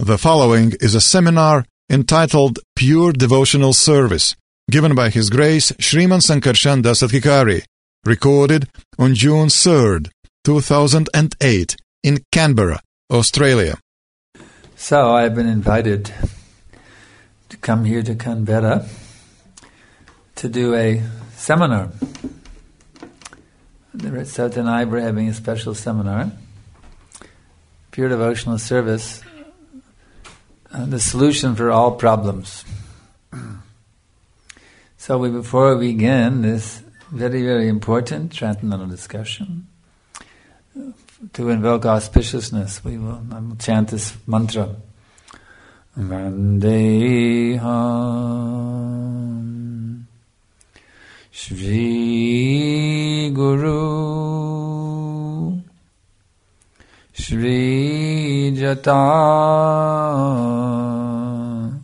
The following is a seminar entitled Pure Devotional Service, given by His Grace Sriman Sankarshan Das Adhikari, recorded on June 3rd, 2008, in Canberra, Australia. So I've been invited to come here to Canberra to do a seminar. Sat and I were having a special seminar, Pure Devotional Service, the solution for all problems. So before we begin this very, very important transcendental discussion, to invoke auspiciousness, I will chant this mantra. Vandeham Shri Guru Shri Jata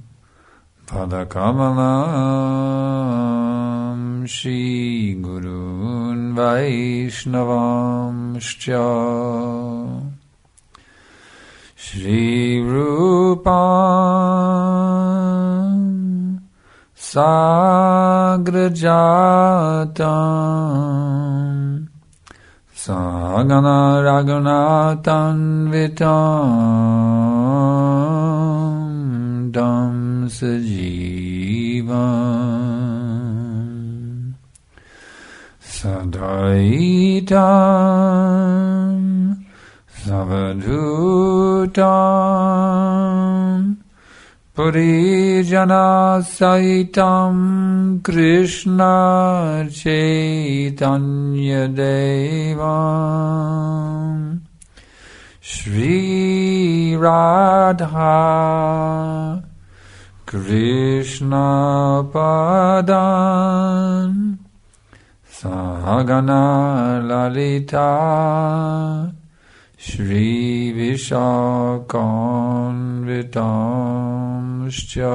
Padakamalam Shri Gurun Vaishnavam Shcha Shri Rupam Sagrajatam Sagana Raghunathan Vitam Dam Sajivam Sadaitam Savadhutam Purijana Saitam Krishna Chaitanya Devam Shri Radha Krishna Padan Sahagana Lalita Shri Vishakanvitamscha.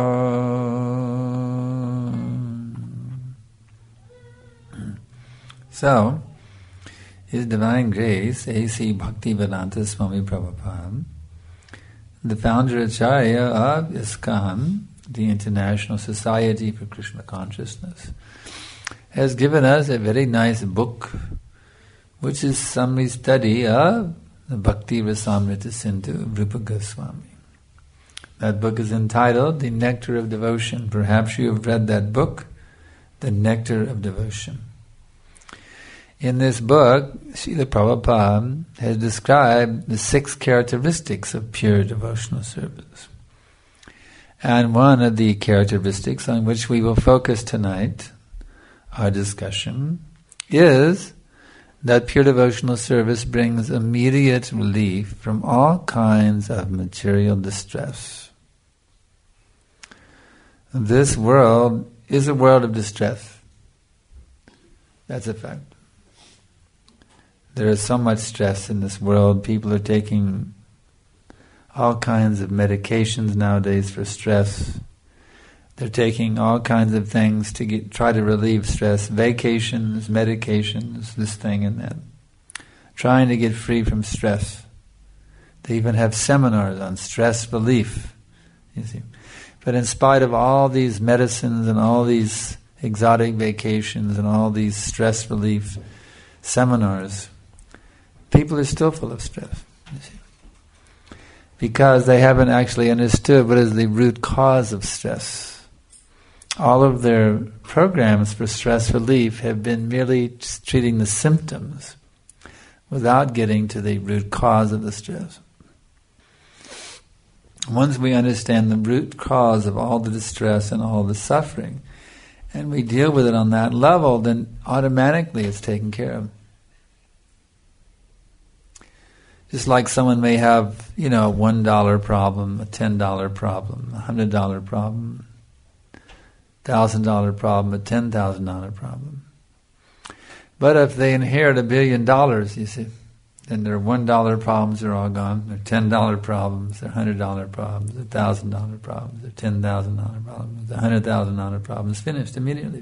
So, His Divine Grace, A.C. Bhaktivedanta Swami Prabhupada, the founder Acharya of ISKCON, the International Society for Krishna Consciousness, has given us a very nice book, which is summary study of the Bhakti Rasamrita Sindhu of Rupa Goswami. That book is entitled The Nectar of Devotion. Perhaps you have read that book, The Nectar of Devotion. In this book, Srila Prabhupada has described the 6 characteristics of pure devotional service. And one of the characteristics on which we will focus tonight, our discussion, is that pure devotional service brings immediate relief from all kinds of material distress. This world is a world of distress. That's a fact. There is so much stress in this world. People are taking all kinds of medications nowadays for stress. They're taking all kinds of things to try to relieve stress, vacations, medications, this thing and that, trying to get free from stress. They even have seminars on stress relief, you see. But in spite of all these medicines and all these exotic vacations and all these stress relief seminars, people are still full of stress, you see, because they haven't actually understood what is the root cause of stress. All of their programs for stress relief have been merely treating the symptoms without getting to the root cause of the stress. Once we understand the root cause of all the distress and all the suffering, and we deal with it on that level, then automatically it's taken care of. Just like someone may have, a $1 problem, a $10 problem, a $100 problem, $1,000 problem, a $10,000 problem. But if they inherit $1 billion, you see, then their $1 problems are all gone. Their $10 problems, their $100 problems, their $1,000 problems, their $10,000 problems, their $100,000 problems finished immediately.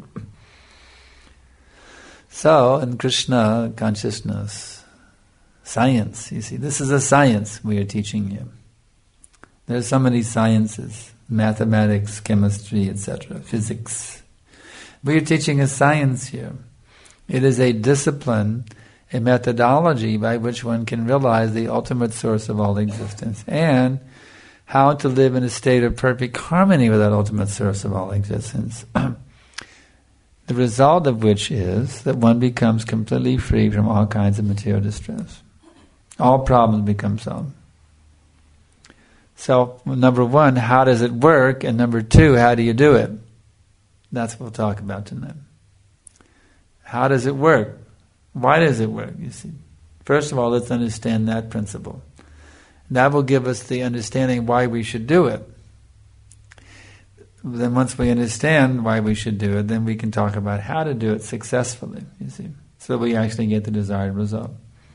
So, in Krishna consciousness, science, you see, this is a science we are teaching you. There's so many sciences, mathematics, chemistry, etc., physics. We are teaching a science here. It is a discipline, a methodology by which one can realize the ultimate source of all existence and how to live in a state of perfect harmony with that ultimate source of all existence. The result of which is that one becomes completely free from all kinds of material distress. All problems become solved. So, number one, how does it work? And number two, how do you do it? That's what we'll talk about tonight. How does it work? Why does it work, you see? First of all, let's understand that principle. That will give us the understanding why we should do it. Then once we understand why we should do it, then we can talk about how to do it successfully, you see, so we actually get the desired result.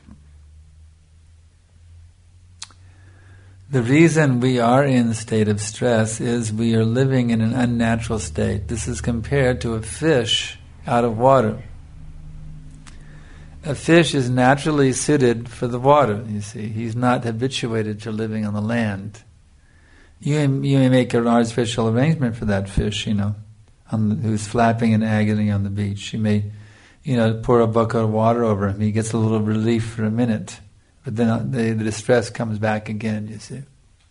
The reason we are in a state of stress is we are living in an unnatural state. This is compared to a fish out of water. A fish is naturally suited for the water, you see. He's not habituated to living on the land. You may make an artificial arrangement for that fish, who's flapping and agony on the beach. You may, pour a bucket of water over him. He gets a little relief for a minute. But then the distress comes back again, you see.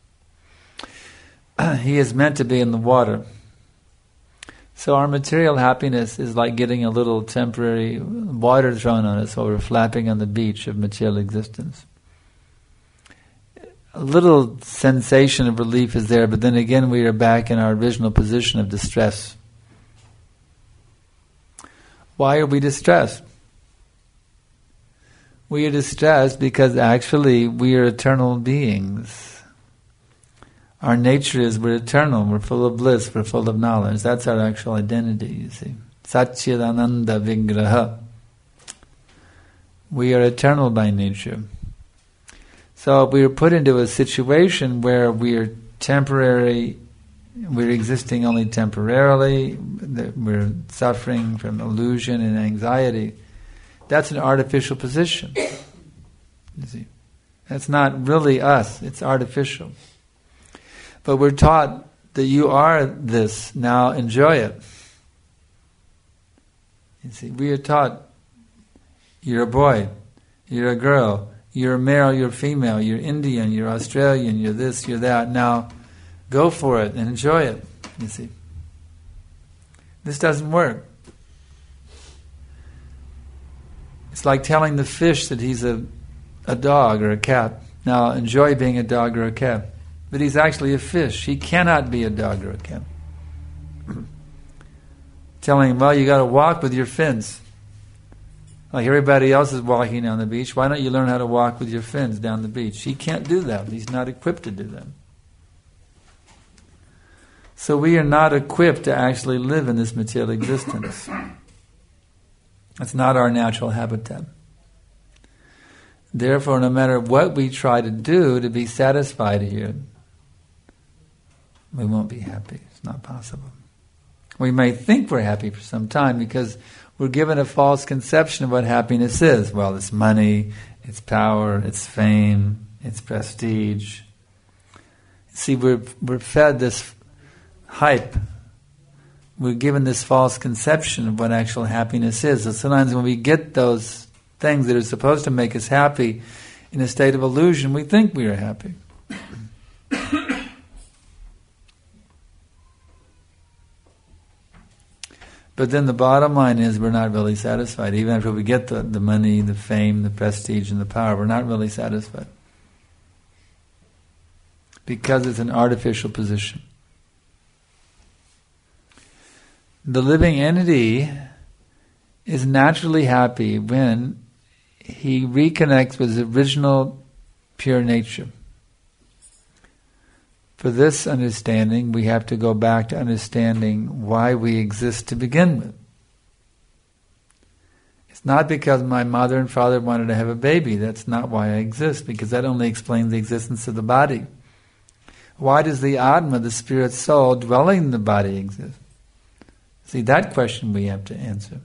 He is meant to be in the water. So our material happiness is like getting a little temporary water thrown on us while we're flapping on the beach of material existence. A little sensation of relief is there, but then again we are back in our original position of distress. Why are we distressed? We are distressed because actually we are eternal beings. Our nature is we're eternal, we're full of bliss, we're full of knowledge. That's our actual identity, you see. Satchidananda Vigraha. We are eternal by nature. So we are put into a situation where we are temporary, we're existing only temporarily, we're suffering from illusion and anxiety. That's an artificial position. You see, that's not really us, it's artificial. But we're taught that you are this, now enjoy it. You see, we are taught you're a boy, you're a girl, you're a male, you're female, you're Indian, you're Australian, you're this, you're that. Now, go for it and enjoy it, you see. This doesn't work. It's like telling the fish that he's a dog or a cat. Now, enjoy being a dog or a cat. But he's actually a fish. He cannot be a dog or a cat. Telling him, well, you got to walk with your fins. Like everybody else is walking down the beach, why don't you learn how to walk with your fins down the beach? He can't do that. He's not equipped to do that. So we are not equipped to actually live in this material existence. It's not our natural habitat. Therefore, no matter what we try to do to be satisfied here, we won't be happy. It's not possible. We may think we're happy for some time because we're given a false conception of what happiness is. Well, it's money, it's power, it's fame, it's prestige. See, we're fed this hype. We're given this false conception of what actual happiness is. So sometimes when we get those things that are supposed to make us happy in a state of illusion, we think we are happy. But then the bottom line is we're not really satisfied. Even after we get the money, the fame, the prestige, and the power, we're not really satisfied. Because it's an artificial position. The living entity is naturally happy when he reconnects with his original pure nature. For this understanding, we have to go back to understanding why we exist to begin with. It's not because my mother and father wanted to have a baby. That's not why I exist, because that only explains the existence of the body. Why does the Atma, the spirit soul, dwelling in the body exist? See, that question we have to answer.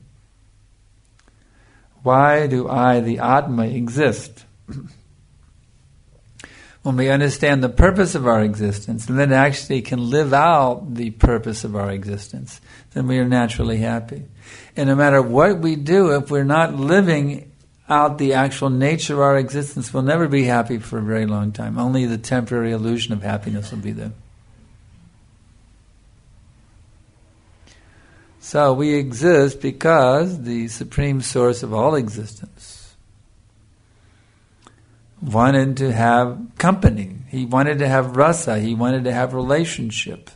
Why do I, the Atma, exist? when we understand the purpose of our existence, and then actually can live out the purpose of our existence, then we are naturally happy. And no matter what we do, if we're not living out the actual nature of our existence, we'll never be happy for a very long time. Only the temporary illusion of happiness will be there. So we exist because the supreme source of all existence wanted to have company. He wanted to have rasa. He wanted to have relationship.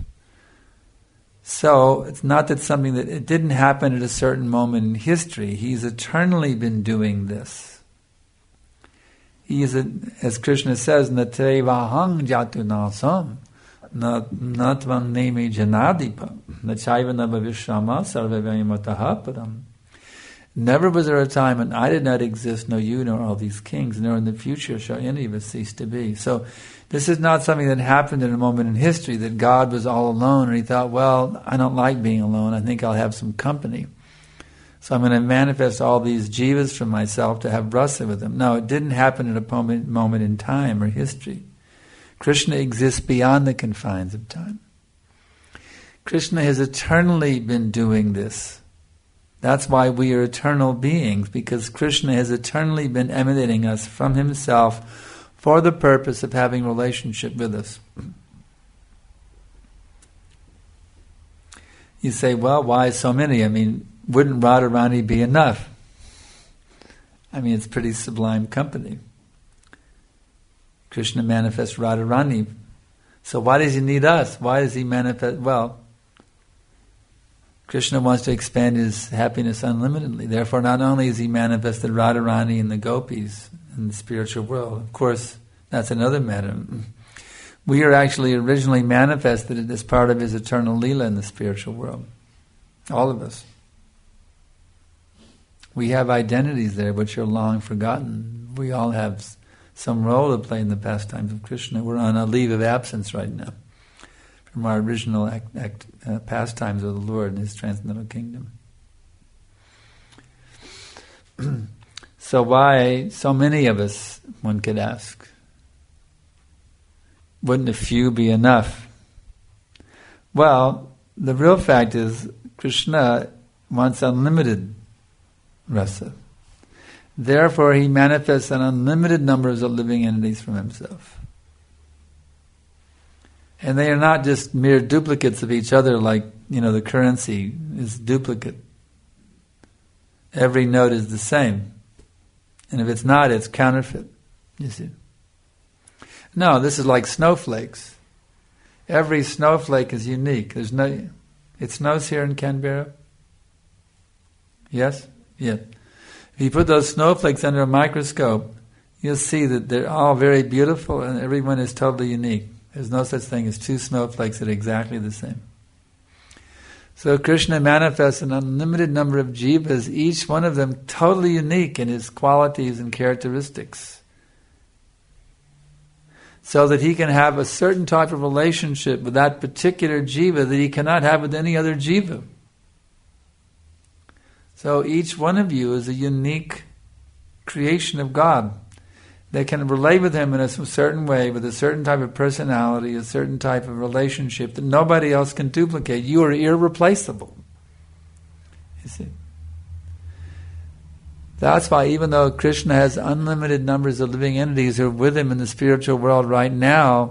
So it's not that something that it didn't happen at a certain moment in history. He's eternally been doing this. He is, as Krishna says, "Natevahang jatu nasam, natvam nemi janadipa, nachaiva nabhavishama sarvavayamataha param." Never was there a time when I did not exist, nor you, nor all these kings, nor in the future shall any of us cease to be. So this is not something that happened in a moment in history, that God was all alone, and he thought, well, I don't like being alone, I think I'll have some company. So I'm going to manifest all these jivas from myself to have rasa with them. No, it didn't happen at a moment in time or history. Krishna exists beyond the confines of time. Krishna has eternally been doing this. That's why we are eternal beings, because Krishna has eternally been emanating us from himself for the purpose of having relationship with us. You say, well, why so many? I mean, wouldn't Radharani be enough? I mean, it's pretty sublime company. Krishna manifests Radharani. So why does he need us? Why does he manifest? Well, Krishna wants to expand his happiness unlimitedly. Therefore, not only is he manifested Radharani and the gopis in the spiritual world, of course, that's another matter. We are actually originally manifested as part of his eternal Leela in the spiritual world. All of us. We have identities there which are long forgotten. We all have some role to play in the pastimes of Krishna. We're on a leave of absence right now from our original pastimes of the Lord in his transcendental kingdom. So why so many of us, one could ask? Wouldn't a few be enough? Well, the real fact is Krishna wants unlimited rasa. Therefore, he manifests an unlimited numbers of living entities from himself. And they are not just mere duplicates of each other like, the currency is duplicate. Every note is the same. And if it's not, it's counterfeit. You see? No, this is like snowflakes. Every snowflake is unique. It snows here in Canberra? Yes? Yeah. If you put those snowflakes under a microscope, you'll see that they're all very beautiful and everyone is totally unique. There's no such thing as two snowflakes that are exactly the same. So Krishna manifests an unlimited number of jivas, each one of them totally unique in his qualities and characteristics, so that he can have a certain type of relationship with that particular jiva that he cannot have with any other jiva. So each one of you is a unique creation of God that can relate with him in a certain way, with a certain type of personality, a certain type of relationship that nobody else can duplicate. You are irreplaceable. You see? That's why even though Krishna has unlimited numbers of living entities who are with him in the spiritual world right now,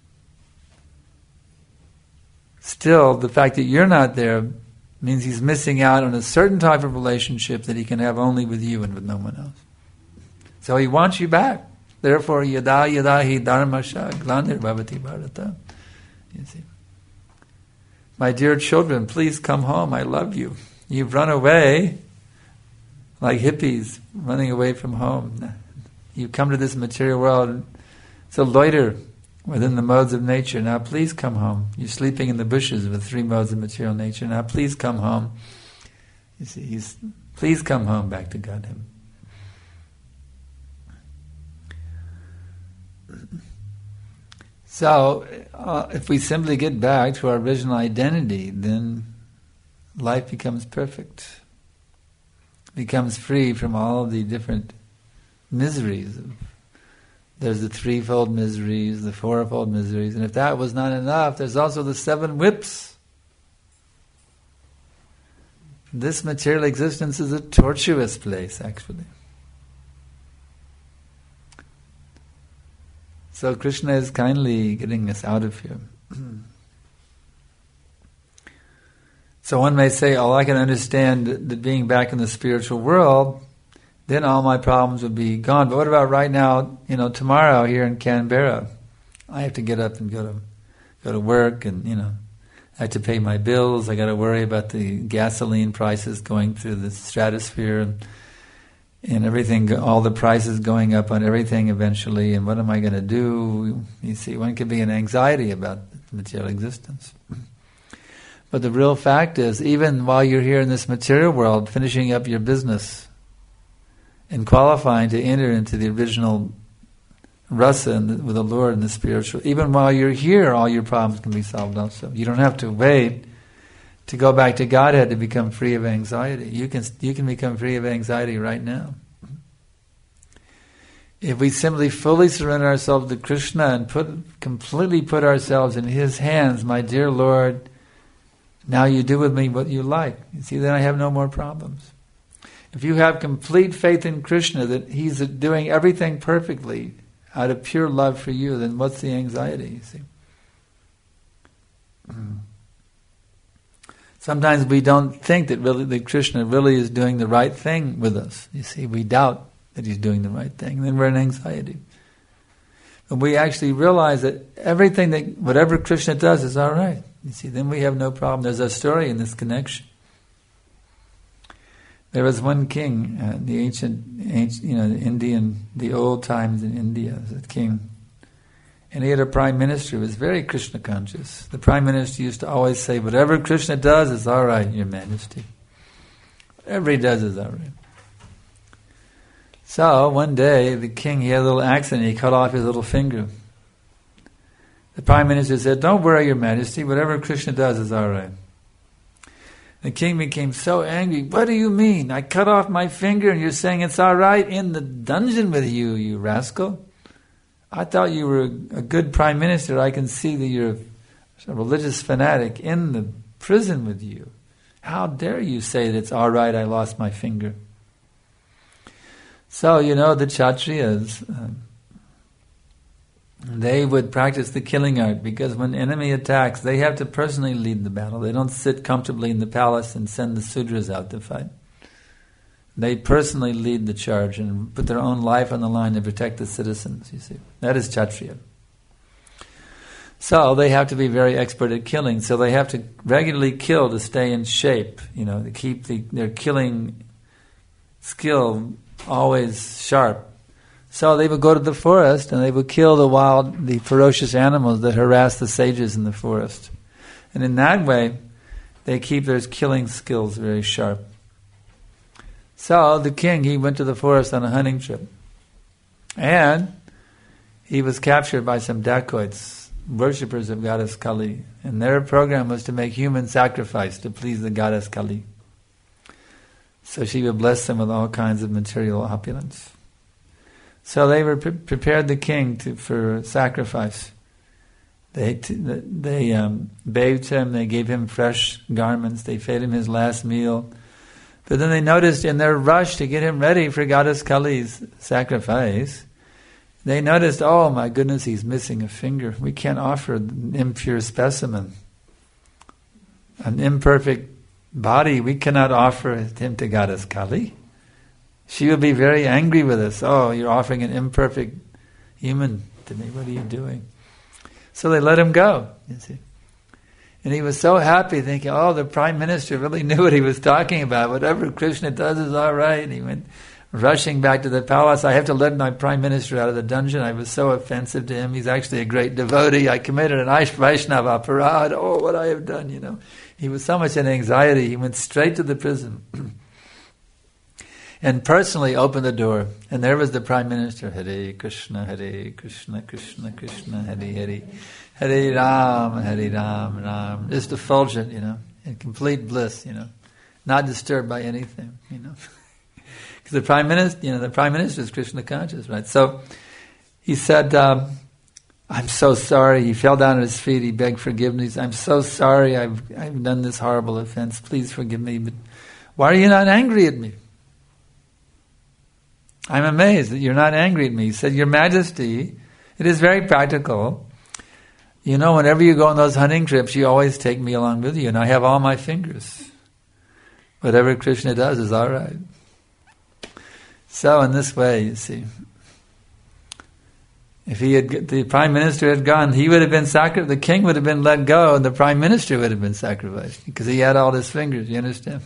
still the fact that you're not there means he's missing out on a certain type of relationship that he can have only with you and with no one else. So he wants you back. Therefore, yada yada hi dharmasha glanir bhavati bharata. You see. My dear children, please come home. I love you. You've run away like hippies running away from home. You come to this material world. It's a loiter within the modes of nature. Now please come home. You're sleeping in the bushes with 3 modes of material nature. Now please come home. You see, please come home back to Godhead. So, if we simply get back to our original identity, then life becomes perfect. Becomes free from all the different miseries of There's the threefold miseries, the fourfold miseries, and if that was not enough, there's also the 7 whips. This material existence is a tortuous place, actually. So Krishna is kindly getting us out of here. So one may say, oh, I can understand that being back in the spiritual world, then all my problems would be gone. But what about right now, tomorrow here in Canberra? I have to get up and go to work, and, I have to pay my bills. I got to worry about the gasoline prices going through the stratosphere, and everything, all the prices going up on everything eventually, and what am I going to do? You see, one can be in anxiety about material existence. But the real fact is, even while you're here in this material world, finishing up your business and qualifying to enter into the original rasa with the Lord in the spiritual, even while you're here, all your problems can be solved also. You don't have to wait to go back to Godhead to become free of anxiety. You can become free of anxiety right now. If we simply fully surrender ourselves to Krishna and completely put ourselves in His hands, my dear Lord, now you do with me what you like. You see, then I have no more problems. If you have complete faith in Krishna that He's doing everything perfectly out of pure love for you, then what's the anxiety, you see? Sometimes we don't think that Krishna really is doing the right thing with us. You see, we doubt that He's doing the right thing, then we're in anxiety. But we actually realize that whatever Krishna does is all right. You see, then we have no problem. There's a story in this connection. There was one king, the ancient, the old times in India, the king, and he had a prime minister who was very Krishna conscious. The prime minister used to always say, "Whatever Krishna does is all right, Your Majesty. Whatever he does is all right." So one day, the king, he had a little accident. He cut off his little finger. The prime minister said, "Don't worry, Your Majesty. Whatever Krishna does is all right." The king became so angry. "What do you mean? I cut off my finger and you're saying it's all right? In the dungeon with you, you rascal. I thought you were a good prime minister. I can see that you're a religious fanatic in the prison with you. How dare you say that it's all right, I lost my finger?" So, the Kshatriyas, they would practice the killing art, because when enemy attacks, they have to personally lead the battle. They don't sit comfortably in the palace and send the Sudras out to fight. They personally lead the charge and put their own life on the line to protect the citizens, you see. That is Kshatriya. So they have to be very expert at killing, so they have to regularly kill to stay in shape, to keep their killing skill always sharp. So they would go to the forest and they would kill the ferocious animals that harass the sages in the forest. And in that way, they keep their killing skills very sharp. So the king, he went to the forest on a hunting trip. And he was captured by some dacoits, worshippers of goddess Kali. And their program was to make human sacrifice to please the goddess Kali. So she would bless them with all kinds of material opulence. So they were prepared the king for sacrifice. They bathed him, they gave him fresh garments, they fed him his last meal. But then they noticed in their rush to get him ready for Goddess Kali's sacrifice, they noticed, oh my goodness, he's missing a finger. We can't offer an impure specimen, an imperfect body. We cannot offer him to Goddess Kali. She would be very angry with us. Oh, you're offering an imperfect human to me. What are you doing? So they let him go, you see. And he was so happy, thinking, oh, the prime minister really knew what he was talking about. Whatever Krishna does is all right. And he went rushing back to the palace. I have to let my prime minister out of the dungeon. I was so offensive to him. He's actually a great devotee. I committed an Vaishnava aparad. Oh, what I have done, He was so much in anxiety. He went straight to the prison. And personally opened the door, and there was the Prime Minister, Hare Krishna, Krishna Krishna, Hare Hare, Hare Ram, Ram, just effulgent, in complete bliss, not disturbed by anything, Because the Prime Minister is Krishna conscious, right? So he said, I'm so sorry. He fell down at his feet. He begged forgiveness. I'm so sorry. I've done this horrible offense. Please forgive me. But why are you not angry at me? I'm amazed that you're not angry at me. He said, Your Majesty, it is very practical. You know, whenever you go on those hunting trips, you always take me along with you, and I have all my fingers. Whatever Krishna does is all right. So in this way, you see, if the Prime Minister had gone, he would have been sacrificed, the king would have been let go, and the Prime Minister would have been sacrificed, because he had all his fingers, you understand?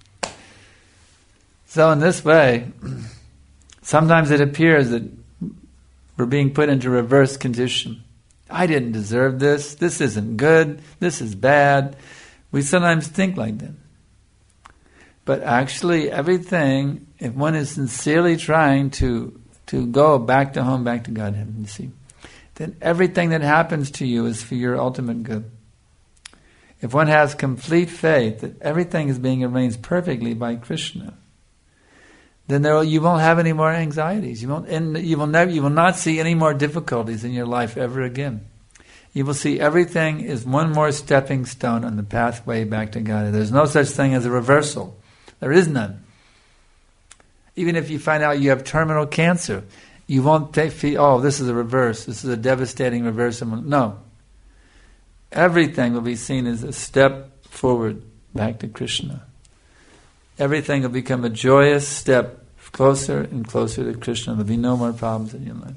So in this way, sometimes it appears that we're being put into reverse condition. I didn't deserve this. This isn't good. This is bad. We sometimes think like that. But actually, everything, if one is sincerely trying to go back to home, back to Godhead, you see, then everything that happens to you is for your ultimate good. If one has complete faith that everything is being arranged perfectly by Krishna, then you won't have any more anxieties. You will not see any more difficulties in your life ever again. You will see everything is one more stepping stone on the pathway back to God. There's no such thing as a reversal. There is none. Even if you find out you have terminal cancer, you won't feel, this is a reverse. This is a devastating reversal. No. Everything will be seen as a step forward back to Krishna. Everything will become a joyous step closer and closer to Krishna. There will be no more problems in your life.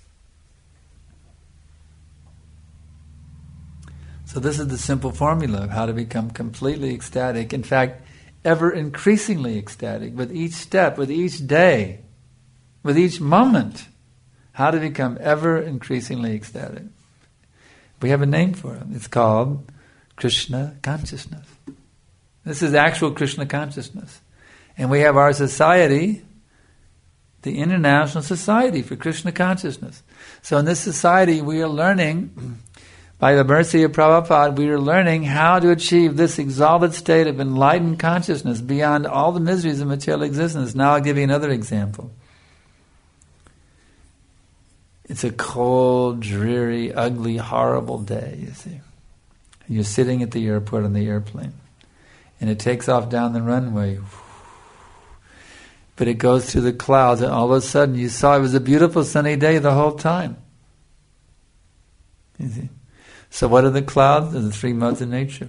So this is the simple formula of how to become completely ecstatic. In fact, ever increasingly ecstatic with each step, with each day, with each moment. How to become ever increasingly ecstatic. We have a name for it. It's called Krishna consciousness. This is actual Krishna consciousness. And we have our society, the International Society for Krishna Consciousness. So in this society we are learning, by the mercy of Prabhupada, we are learning how to achieve this exalted state of enlightened consciousness beyond all the miseries of material existence. Now I'll give you another example. It's a cold, dreary, ugly, horrible day, you see. You're sitting at the airport on the airplane. And it takes off down the runway. But it goes through the clouds, and all of a sudden you saw it was a beautiful sunny day the whole time. You see? So what are the clouds? They're the three modes of nature.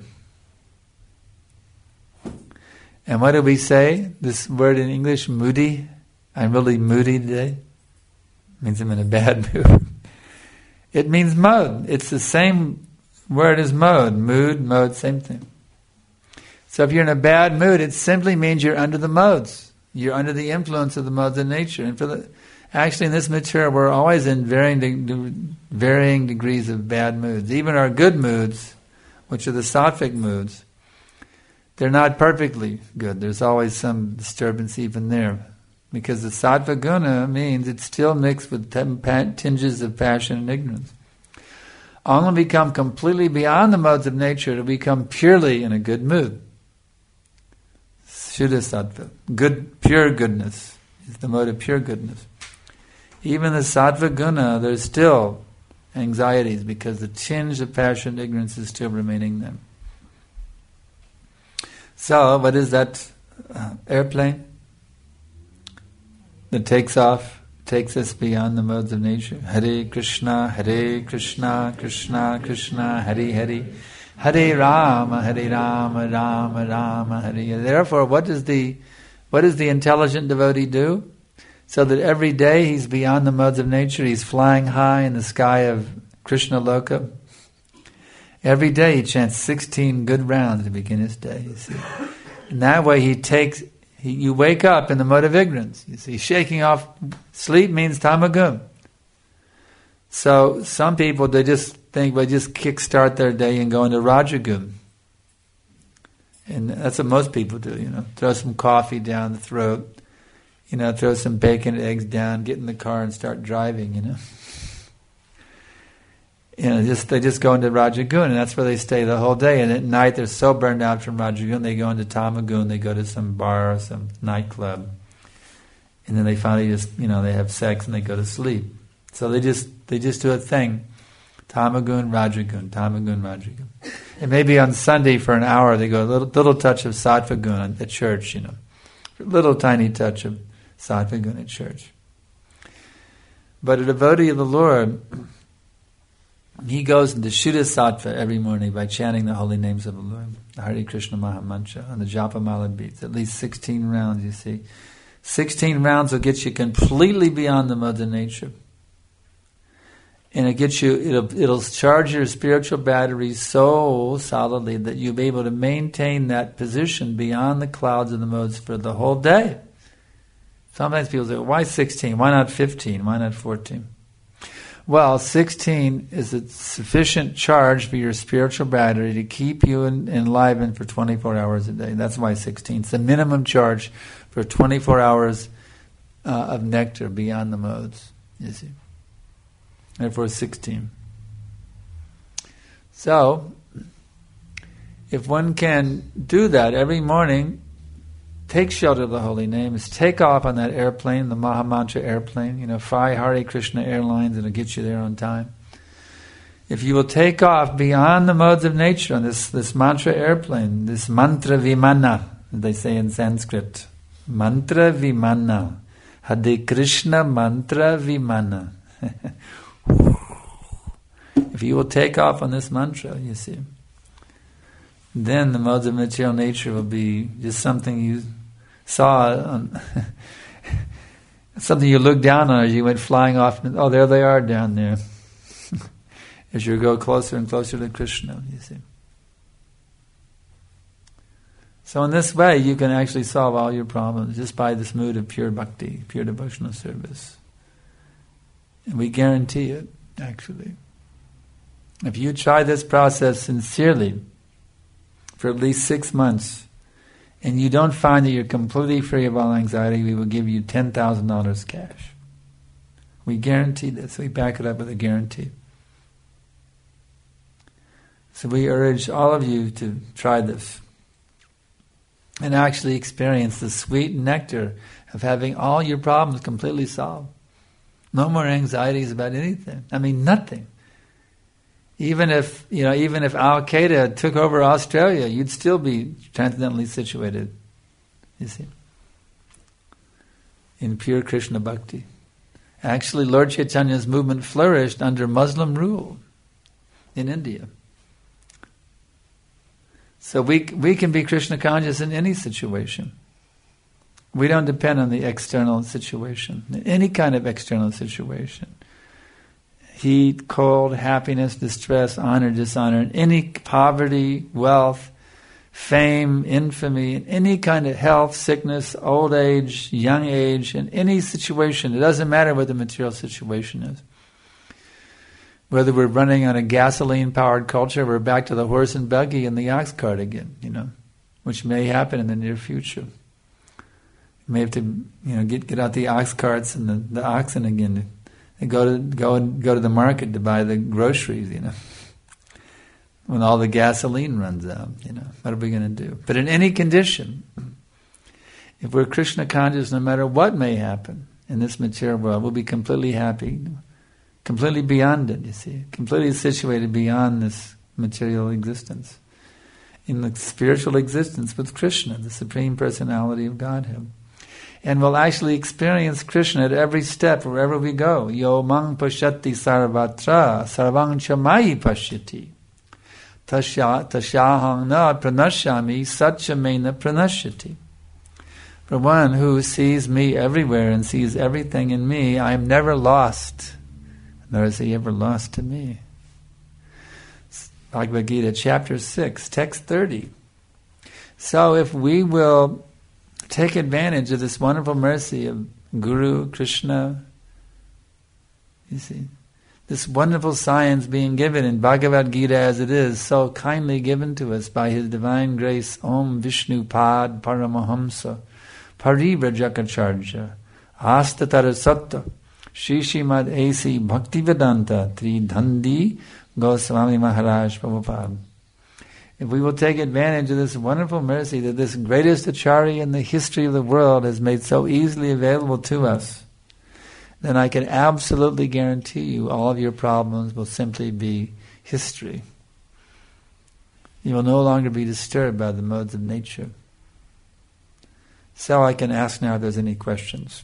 And what do we say? This word in English, moody. I'm really moody today. It means I'm in a bad mood. It means mode. It's the same word as mode. Mood, mode, same thing. So if you're in a bad mood, it simply means you're under the modes. You're under the influence of the modes of nature. And actually in this material, we're always in varying degrees of bad moods. Even our good moods, which are the sattvic moods, they're not perfectly good. There's always some disturbance even there. Because the sattva guna means it's still mixed with tinges of passion and ignorance. Only become completely beyond the modes of nature to become purely in a good mood. Shuddha sattva, good, pure goodness, is the mode of pure goodness. Even the sattva guna, there's still anxieties because the tinge of passion and ignorance is still remaining there. So, what is that airplane that takes off, takes us beyond the modes of nature? Hare Krishna, Krishna Krishna, Hare Hare, Hare Rama, Rama Rama, Hare. Therefore, what does the intelligent devotee do? So that every day he's beyond the modes of nature, he's flying high in the sky of Krishna Loka. Every day he chants 16 good rounds to begin his day, you see. And that way you wake up in the mode of ignorance. You see, shaking off sleep means tamagum. So some people, they just think they just kickstart their day and go into rajagum. And that's what most people do, throw some coffee down the throat, throw some bacon and eggs down, get in the car and start driving, they just go into Rajagun, and that's where they stay the whole day. And at night they're so burned out from Rajagun, they go into Tamagun, they go to some bar or some nightclub. And then they finally just, they have sex and they go to sleep. So they just do a thing. Tamagun, Rajagun, Tamagun, Rajagun. And maybe on Sunday for an hour they go a little touch of Sattva-gun at church, a little tiny touch of Sattva-gun at church. But a devotee of the Lord, he goes into Shuddha Sattva every morning by chanting the holy names of the Lord, the Hare Krishna Mahamantra, on the Japamala beats, at least 16 rounds, you see. 16 rounds will get you completely beyond the modes of nature. And it gets you, it'll charge your spiritual battery so solidly that you'll be able to maintain that position beyond the clouds of the modes for the whole day. Sometimes people say, why 16? Why not 15? Why not 14? Well, 16 is a sufficient charge for your spiritual battery to keep you enlivened for 24 hours a day. That's why 16. It's the minimum charge for 24 hours of nectar beyond the modes, you see. Therefore 16. So, if one can do that every morning, take shelter of the holy names, take off on that airplane, the Mahamantra airplane, fly Hare Krishna Airlines, it'll get you there on time. If you will take off beyond the modes of nature on this mantra airplane, this mantra vimana, as they say in Sanskrit, mantra vimana, Hare Krishna mantra vimana. If you will take off on this mantra, you see, then the modes of material nature will be just something you saw, something you looked down on as you went flying off. Oh, there they are down there. As you go closer and closer to Krishna, you see. So in this way, you can actually solve all your problems just by this mood of pure bhakti, pure devotional service. And we guarantee it, actually. If you try this process sincerely for at least 6 months, and you don't find that you're completely free of all anxiety, we will give you $10,000 cash. We guarantee this. We back it up with a guarantee. So we urge all of you to try this and actually experience the sweet nectar of having all your problems completely solved. No more anxieties about anything. I mean, nothing. Even if Al Qaeda took over Australia, you'd still be transcendently situated, you see, in pure Krishna bhakti. Actually, Lord Chaitanya's movement flourished under Muslim rule in India. So we can be Krishna conscious in any situation. We don't depend on the external situation, any kind of external situation. Heat, cold, happiness, distress, honor, dishonor, any poverty, wealth, fame, infamy, any kind of health, sickness, old age, young age, in any situation. It doesn't matter what the material situation is. Whether we're running on a gasoline-powered culture, we're back to the horse and buggy and the ox cart again, which may happen in the near future. You may have to, get out the ox carts and the oxen again. And go to the market to buy the groceries, when all the gasoline runs out, what are we going to do? But in any condition, if we're Krishna conscious, no matter what may happen in this material world, we'll be completely happy, completely beyond it, you see, completely situated beyond this material existence, in the spiritual existence with Krishna, the Supreme Personality of Godhead. And we'll actually experience Krishna at every step, wherever we go. Yo mang pashyati sarvatra, sarvang chamai pashyati. Tasyahang na pranashyami, satchamena pranashyati. For one who sees me everywhere and sees everything in me, I am never lost, nor is he ever lost to me. Bhagavad Gita, chapter 6, text 30. So if we will take advantage of this wonderful mercy of Guru, Krishna, you see, this wonderful science being given in Bhagavad Gita as it is, so kindly given to us by His divine grace, Om Vishnu Pad Paramahamsa Parivrajacharya Astatara Satta Shishimad A.C. Bhaktivedanta Tridhandi Goswami Maharaj Prabhupada. If we will take advantage of this wonderful mercy that this greatest acharya in the history of the world has made so easily available to us, then I can absolutely guarantee you all of your problems will simply be history. You will no longer be disturbed by the modes of nature. So I can ask now if there's any questions.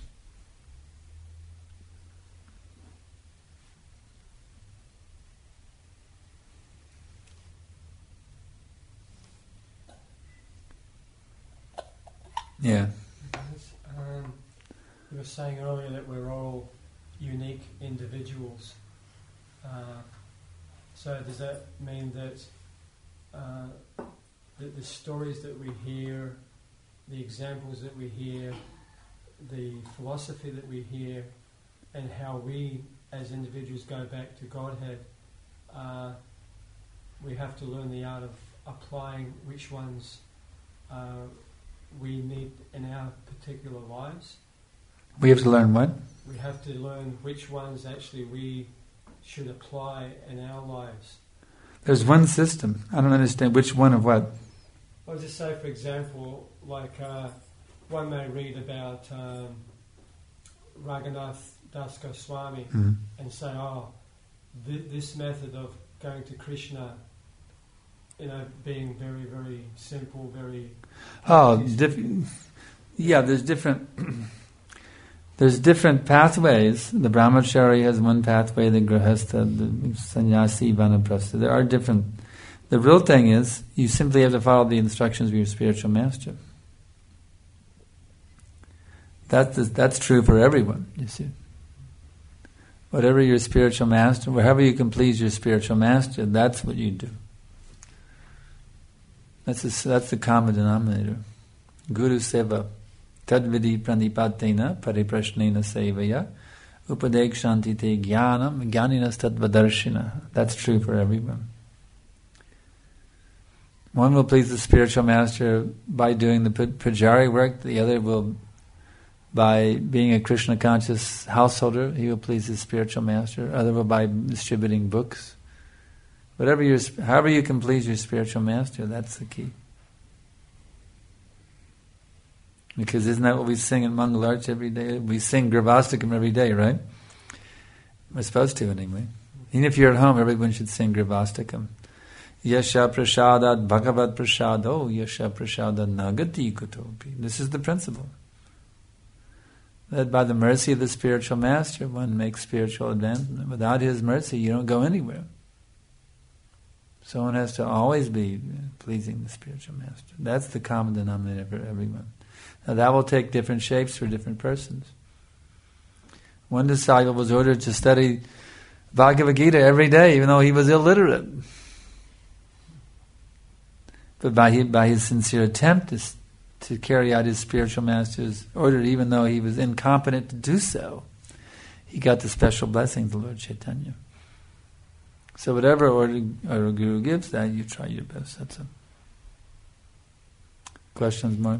Yeah. You were saying earlier that we're all unique individuals. So does that mean that the stories that we hear, the examples that we hear, the philosophy that we hear, and how we as individuals go back to Godhead, we have to learn the art of applying which ones we need in our particular lives? We have to learn what? We have to learn which ones actually we should apply in our lives. There's one system. I don't understand which one of what. I'll just say, for example, like one may read about Raghunath Das Goswami and say, this method of going to Krishna, being very, very simple, very... there's different... There's different pathways. The brahmachari has one pathway, the grihastha, the sannyasi, vanaprastha. There are different... The real thing is, you simply have to follow the instructions of your spiritual master. That's true for everyone, you see. Whatever your spiritual master, wherever you can please your spiritual master, that's what you do. That's the common denominator. Guru seva. Tadvidi pranipatena pariprashnena sevaya upadekshanti te jnanam jnaninas tadvadarshina. That's true for everyone. One will please the spiritual master by doing the pujari work, the other will by being a Krishna conscious householder, he will please his spiritual master, other will by distributing books. However you can please your spiritual master, that's the key. Because isn't that what we sing in Mangalarti every day? We sing Grivastikam every day, right? We're supposed to anyway. Even if you're at home, everyone should sing Grivastikam. Yasha prasadat bhagavat prasado yasha prasadat nagati kutopi. This is the principle. That by the mercy of the spiritual master, one makes spiritual advancement. Without his mercy, you don't go anywhere. So one has to always be pleasing the spiritual master. That's the common denominator for everyone. Now that will take different shapes for different persons. One disciple was ordered to study Bhagavad Gita every day, even though he was illiterate. But by his sincere attempt to carry out his spiritual master's order, even though he was incompetent to do so, he got the special blessings of Lord Chaitanya. So whatever order our Guru gives, that you try your best. That's it. Questions more?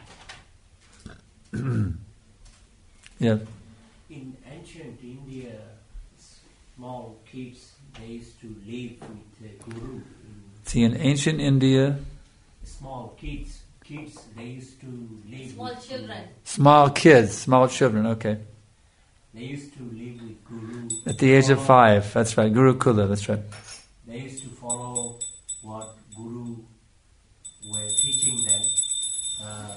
Yeah. In ancient India, small kids, they used to live with the Guru. See, in ancient India, small kids, they used to live small children, okay. They used to live with Guru. At the age of 5, that's right, Gurukula, that's right. They used to follow what Guru were teaching them.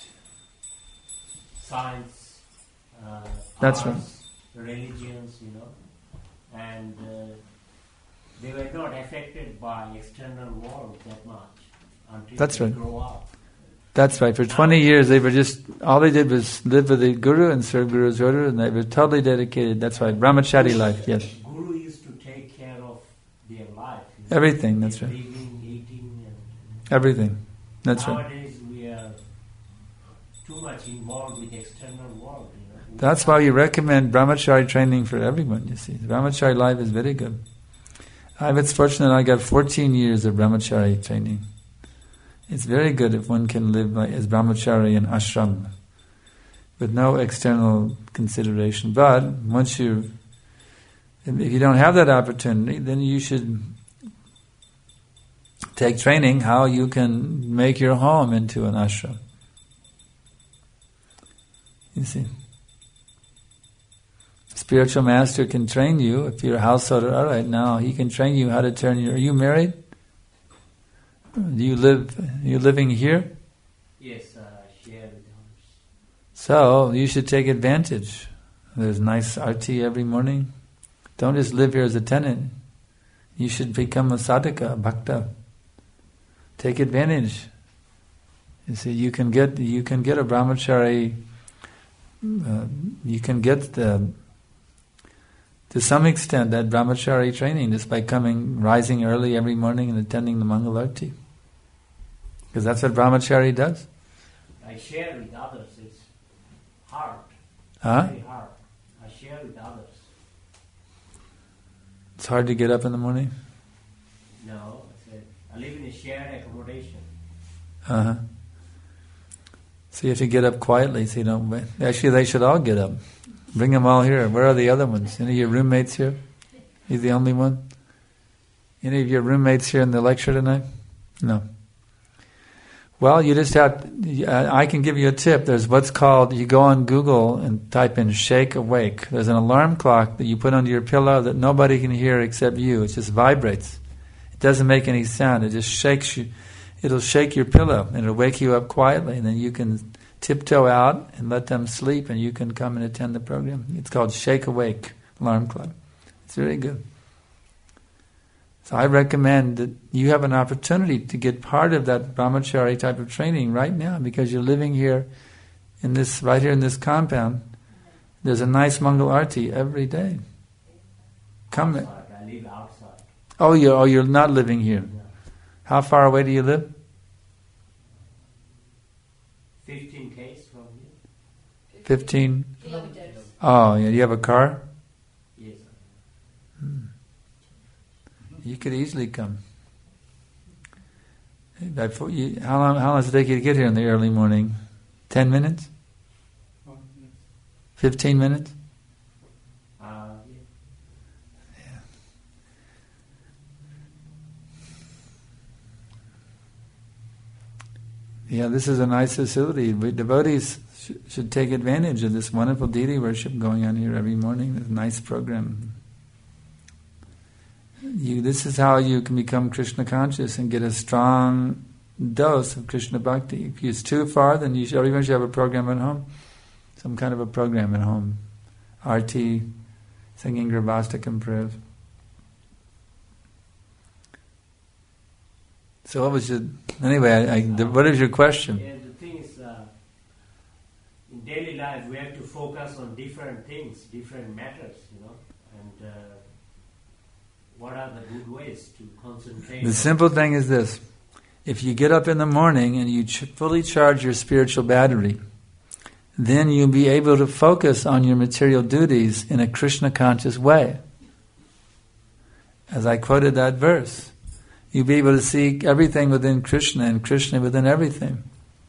Science, that's arts, right. Religions, and they were not affected by external world that much until that's they right. grow up. That's right. For 20 years, they were all they did was live with the Guru and serve Guru's order, and they were totally dedicated. That's right. Brahmachari life, yes. Guru used to take care of their life. Everything, that's right. Living, eating, and everything. That's right. Nowadays we are too much involved with external world. That's why we recommend Brahmachari training for everyone, you see. The Brahmachari life is very good. It's fortunate I got 14 years of Brahmachari training. It's very good if one can live as Brahmachari in ashram with no external consideration. But if you don't have that opportunity, then you should take training how you can make your home into an ashram. You see. spiritual master can train you. If you're a householder, all right, now he can train you how to turn your... Are you married? Do you live... You're living here? Yes, share with others. So, you should take advantage. There's nice arti every morning. Don't just live here as a tenant. You should become a sadhaka, a bhakta. Take advantage. You see, you can get a brahmachari. You can get to some extent that brahmachari training just by rising early every morning and attending the Mangal Arti. Because that's what brahmachari does. I share with others. It's hard. Huh? Very hard. I share with others. It's hard to get up in the morning? No, I live in a shared accommodation. Uh-huh. So you have to get up quietly so you don't... Actually, they should all get up. Bring them all here. Where are the other ones? Any of your roommates here? He's the only one? Any of your roommates here in the lecture tonight? No. Well, you just have... I can give you a tip. There's what's called... You go on Google and type in Shake Awake. There's an alarm clock that you put under your pillow that nobody can hear except you. It just vibrates. It doesn't make any sound. It just shakes you. It'll shake your pillow and it'll wake you up quietly, and then you can tiptoe out and let them sleep, and you can come and attend the program. It's called Shake Awake alarm clock. It's very good. So I recommend that you have an opportunity to get part of that brahmachari type of training right now, because you're living here right here in this compound. There's a nice Mangal Arti every day. Come. Outside. I live outside. Oh, you're not living here. No. How far away do you live? 15 km from here. 15? Kilometers. Oh, yeah. You have a car? Yes. You could easily come. How long does it take you to get here in the early morning? 10 minutes? 15 minutes? Yeah. Yeah, this is a nice facility. Devotees should take advantage of this wonderful deity worship going on here every morning. This nice program. This is how you can become Krishna conscious and get a strong dose of Krishna bhakti. If it's too far, then everyone should have a program at home. Some kind of a program at home. Arti, singing Grabastakam prayers. So what was your... Anyway, what is your question? Yeah, the thing is, in daily life we have to focus on different things, different matters, and what are the good ways to concentrate? The simple thing is this. If you get up in the morning and you fully charge your spiritual battery, then you'll be able to focus on your material duties in a Krishna conscious way. As I quoted that verse. You'll be able to see everything within Krishna and Krishna within everything.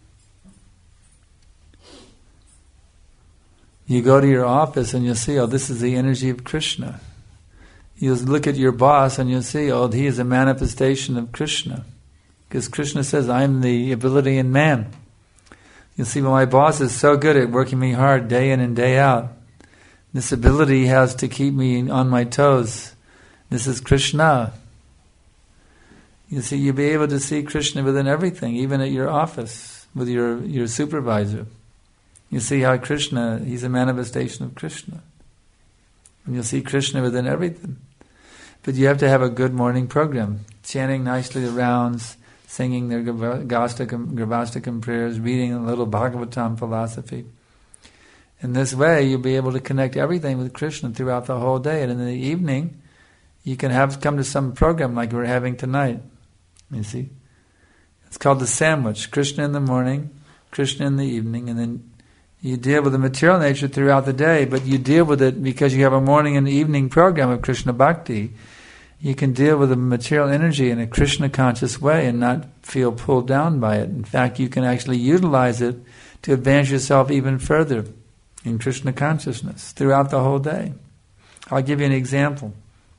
You go to your office and you'll see, oh, this is the energy of Krishna. You'll look at your boss and you'll see, oh, he is a manifestation of Krishna. Because Krishna says, I am the ability in man. You'll see, well, my boss is so good at working me hard day in and day out. This ability he has to keep me on my toes. This is Krishna. You see, you'll be able to see Krishna within everything, even at your office, with your supervisor. You see how Krishna, he's a manifestation of Krishna. And you'll see Krishna within everything. But you have to have a good morning program. Chanting nicely the rounds, singing their Grabastakam prayers, reading a little Bhagavatam philosophy. In this way, you'll be able to connect everything with Krishna throughout the whole day. And in the evening, you can come to some program like we're having tonight. You see? It's called the sandwich. Krishna in the morning, Krishna in the evening, and then you deal with the material nature throughout the day, but you deal with it because you have a morning and evening program of Krishna Bhakti. You can deal with the material energy in a Krishna conscious way and not feel pulled down by it. In fact, you can actually utilize it to advance yourself even further in Krishna consciousness throughout the whole day. I'll give you an example.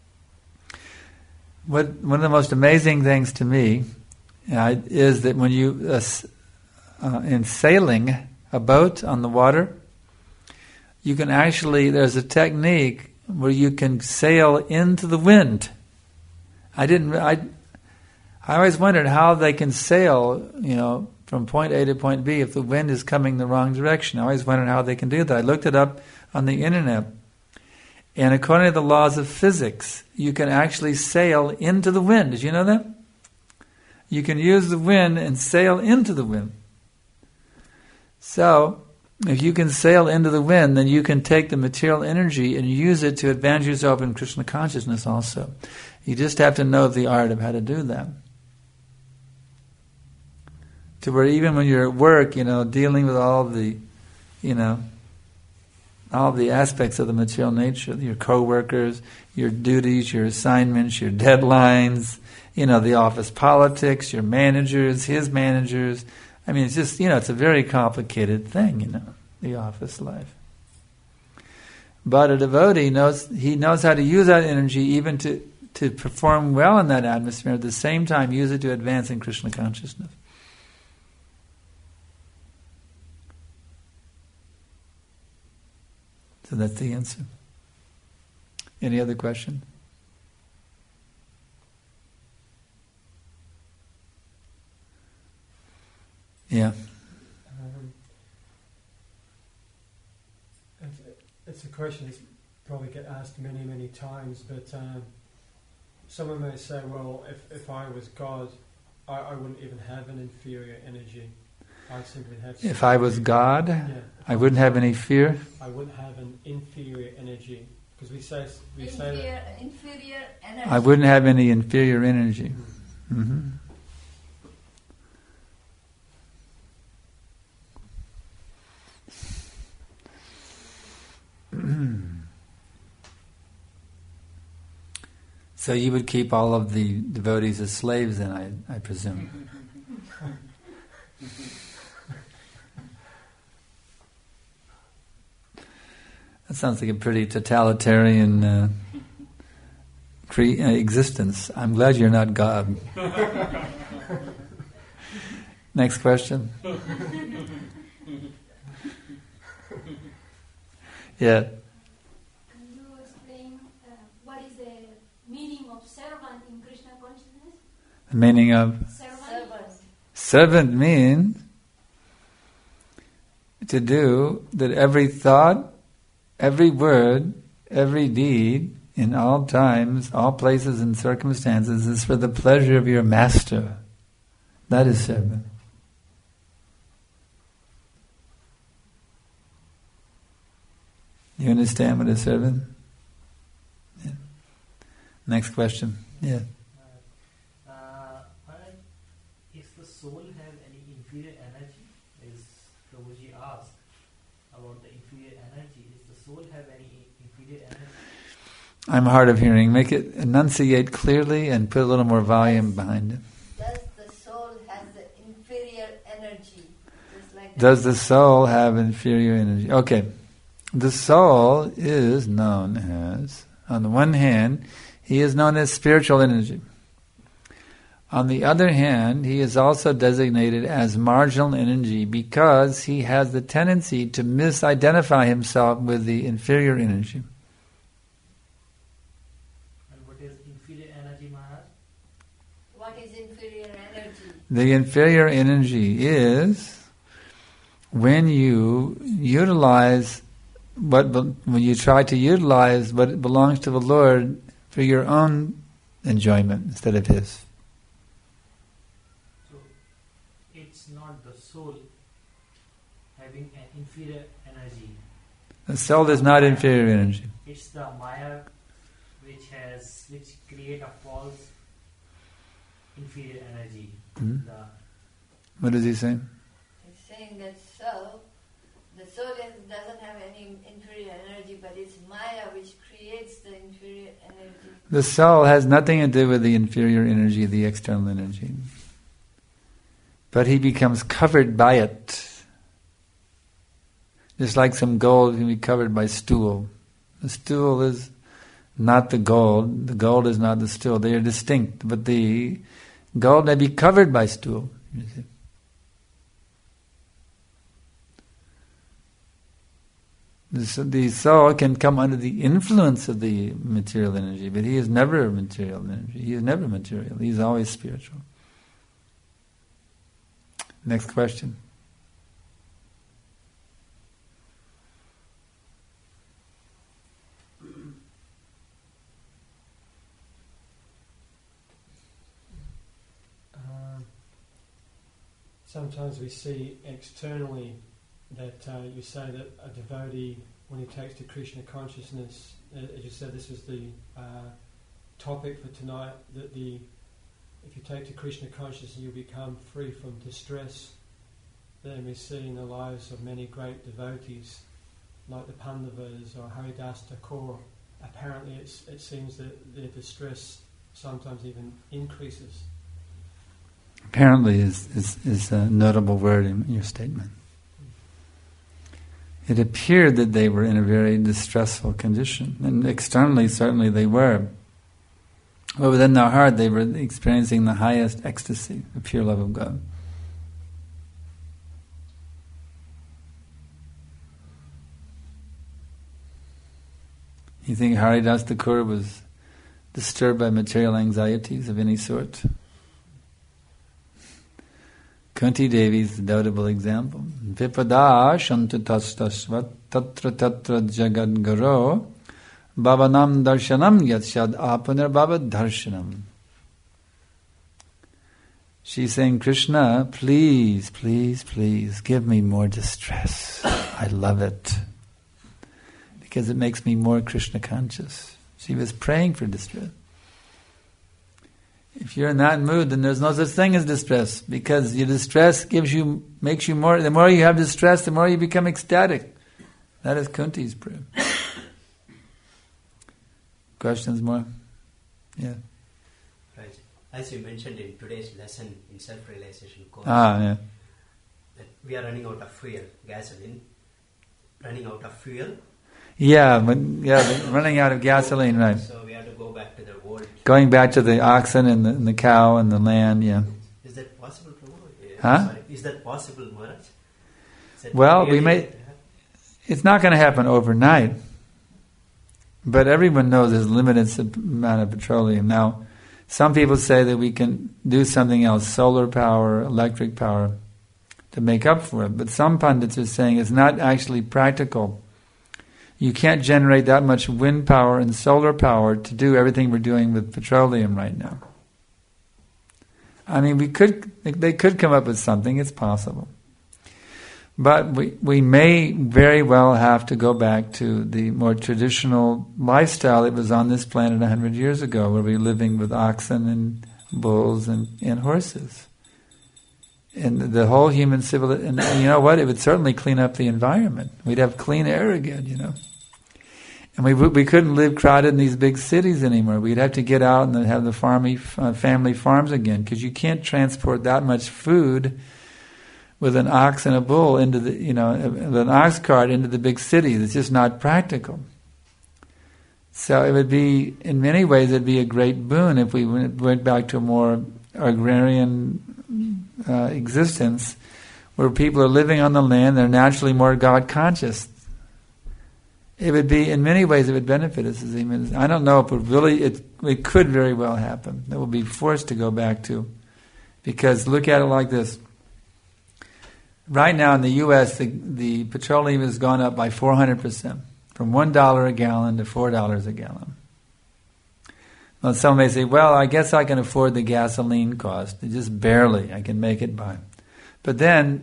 One of the most amazing things to me is that when you, in sailing a boat on the water, you can actually, there's a technique where you can sail into the wind. I always wondered how they can sail, from point A to point B if the wind is coming the wrong direction. I always wondered how they can do that. I looked it up on the internet. And according to the laws of physics, you can actually sail into the wind. Did you know that? You can use the wind and sail into the wind. So, if you can sail into the wind, then you can take the material energy and use it to advance yourself in Krishna consciousness also. You just have to know the art of how to do that. To where even when you're at work, dealing with all the aspects of the material nature, your co-workers, your duties, your assignments, your deadlines, the office politics, your managers, his managers. I mean, it's just, it's a very complicated thing, the office life. But a devotee knows how to use that energy even to perform well in that atmosphere, at the same time use it to advance in Krishna consciousness. So that's the answer. Any other question? Yeah. It's a question that's probably get asked many, many times, but someone may say, well, if I was God, I wouldn't even have an inferior energy. I'd simply have... If I was God, I wouldn't have any fear? I wouldn't have an inferior energy. Because we say inferior energy. I wouldn't have any inferior energy. Mm-hmm. So you would keep all of the devotees as slaves then, I presume. That sounds like a pretty totalitarian existence. I'm glad you're not God. Next question. Yeah. Can you explain what is the meaning of servant in Krishna consciousness? The meaning of? Servant. Servant means to do that every thought, every word, every deed, in all times, all places and circumstances is for the pleasure of your master. That is servant. You understand what is servant? Yeah. Next question. Yeah. If the soul have any inferior energy, as Prabhuji asked about the inferior energy, does the soul have any inferior energy? I'm hard of hearing. Make it enunciate clearly and put a little more volume behind it. Does the soul have the inferior energy? Does the soul have inferior energy? Okay. The soul is known as, on the one hand, he is known as spiritual energy. On the other hand, he is also designated as marginal energy because he has the tendency to misidentify himself with the inferior energy. And what is inferior energy, Maharaj? What is inferior energy? The inferior energy is when you utilize when you try to utilize what belongs to the Lord for your own enjoyment instead of His. So, it's not the soul having an inferior energy. The soul is not inferior energy. It's the Maya which create a false inferior energy. Hmm? What is he saying? He's saying that the soul doesn't have any inferior energy, but it's Maya which creates the inferior energy. The soul has nothing to do with the inferior energy, the external energy. But he becomes covered by it. Just like some gold can be covered by stool. The stool is not the gold is not the stool. They are distinct, but the gold may be covered by stool. You see. The soul can come under the influence of the material energy, but he is never material energy. He is never material. He is always spiritual. Next question. Sometimes we see externally that you say that a devotee, when he takes to Krishna consciousness, as you said, this is the topic for tonight, that if you take to Krishna consciousness, you become free from distress. Then we see in the lives of many great devotees, like the Pandavas or Haridas Thakur, apparently it seems that their distress sometimes even increases. Apparently is a notable word in your statement. It appeared that they were in a very distressful condition, and externally certainly they were. But within their heart they were experiencing the highest ecstasy, the pure love of God. You think Haridas Thakur was disturbed by material anxieties of any sort? Kunti Devi is a notable example. Vipada shantutastasvat tatra tatra jagad garo bhavanam darshanam yatshad apanar bhavad darshanam. She's saying, Krishna, please, please, please give me more distress. I love it. Because it makes me more Krishna conscious. She was praying for distress. If you're in that mood, then there's no such thing as distress, because your distress makes you more. The more you have distress, the more you become ecstatic. That is Kunti's prayer. Questions more? Yeah. Right. As you mentioned in today's lesson in self-realization course, yeah. that we are running out of fuel, gasoline, running out of fuel. Running out of gasoline, right. So we have to go back to the old. Going back to the oxen and the cow and the land, yeah. Is that possible, Prabhu? Huh? Sorry. Is that possible, Maharaj? Well, it's not going to happen overnight. But everyone knows there's a limited amount of petroleum. Now, some people say that we can do something else, solar power, electric power, to make up for it. But some pundits are saying it's not actually practical. You can't generate that much wind power and solar power to do everything we're doing with petroleum right now. I mean, they could come up with something, it's possible. But we may very well have to go back to the more traditional lifestyle that was on this planet 100 years ago, where we were living with oxen and bulls and horses. And the whole human civilization, and you know what, it would certainly clean up the environment. We'd have clean air again, you know. And we couldn't live crowded in these big cities anymore. We'd have to get out and have the family farms again, because you can't transport that much food with an ox and a bull into an ox cart into the big cities. It's just not practical. So it would be, in many ways, it'd be a great boon if we went back to a more agrarian existence, where people are living on the land, they're naturally more God conscious. It would be, in many ways, it would benefit us. I don't know if it could very well happen. That we'll be forced to go back to. Because look at it like this. Right now in the U.S., the petroleum has gone up by 400%, from $1 a gallon to $4 a gallon. Now some may say, well, I guess I can afford the gasoline cost. Just barely, I can make it by. But then,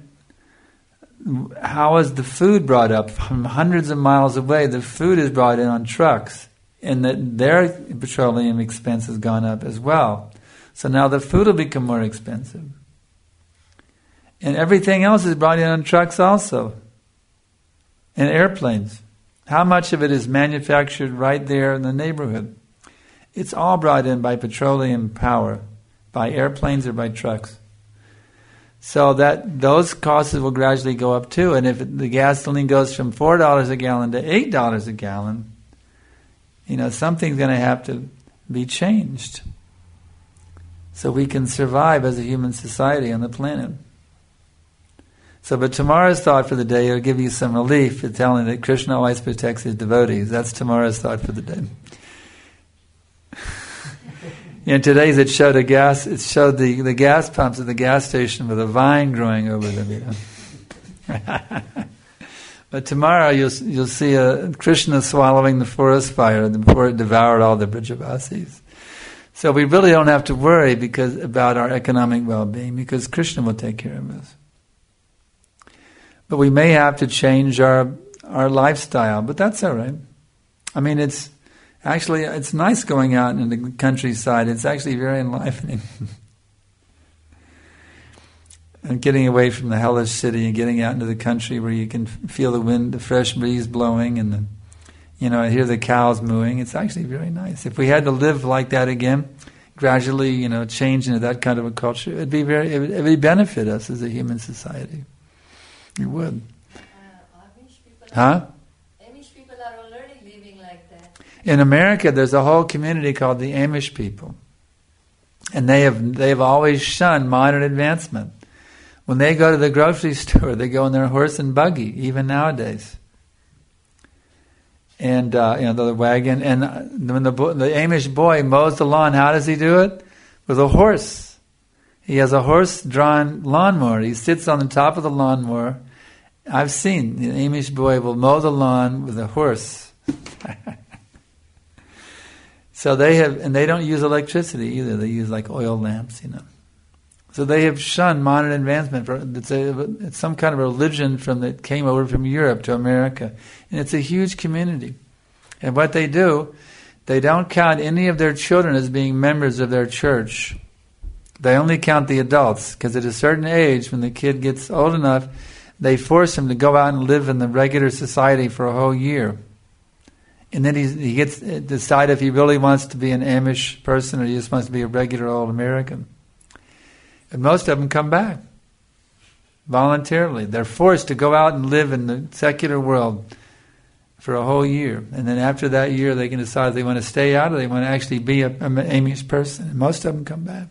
how is the food brought up from hundreds of miles away? The food is brought in on trucks, and their petroleum expense has gone up as well. So now the food will become more expensive. And everything else is brought in on trucks also, and airplanes. How much of it is manufactured right there in the neighborhood? It's all brought in by petroleum power, by airplanes or by trucks. So that those costs will gradually go up too. And if the gasoline goes from $4 a gallon to $8 a gallon, something's going to have to be changed so we can survive as a human society on the planet. So, but tomorrow's thought for the day will give you some relief for telling that Krishna always protects his devotees. That's tomorrow's thought for the day. And today's it showed the gas pumps at the gas station with a vine growing over them. But tomorrow you'll see Krishna swallowing the forest fire before it devoured all the Brajavasis. So we really don't have to worry about our economic well-being, because Krishna will take care of us. But we may have to change our lifestyle, but that's all right. I mean, it's nice going out in the countryside. It's actually very enlivening. And getting away from the hellish city and getting out into the country where you can feel the wind, the fresh breeze blowing, and hear the cows mooing. It's actually very nice. If we had to live like that again, gradually, change into that kind of a culture, it would benefit us as a human society. It would. Amish people Amish people are already living like that. In America, there's a whole community called the Amish people, and they've always shunned modern advancement. When they go to the grocery store, they go in their horse and buggy, even nowadays. And the wagon. And when the Amish boy mows the lawn, how does he do it? With a horse. He has a horse-drawn lawnmower. He sits on the top of the lawnmower. I've seen the Amish boy will mow the lawn with a horse. So they don't use electricity either. They use like oil lamps, So they have shunned modern advancement. It's some kind of religion that came over from Europe to America. And it's a huge community. And what they do, they don't count any of their children as being members of their church. They only count the adults, because at a certain age, when the kid gets old enough, they force him to go out and live in the regular society for a whole year. And then he gets to decide if he really wants to be an Amish person or he just wants to be a regular old American. And most of them come back voluntarily. They're forced to go out and live in the secular world for a whole year. And then after that year, they can decide if they want to stay out or they want to actually be an Amish person. And most of them come back.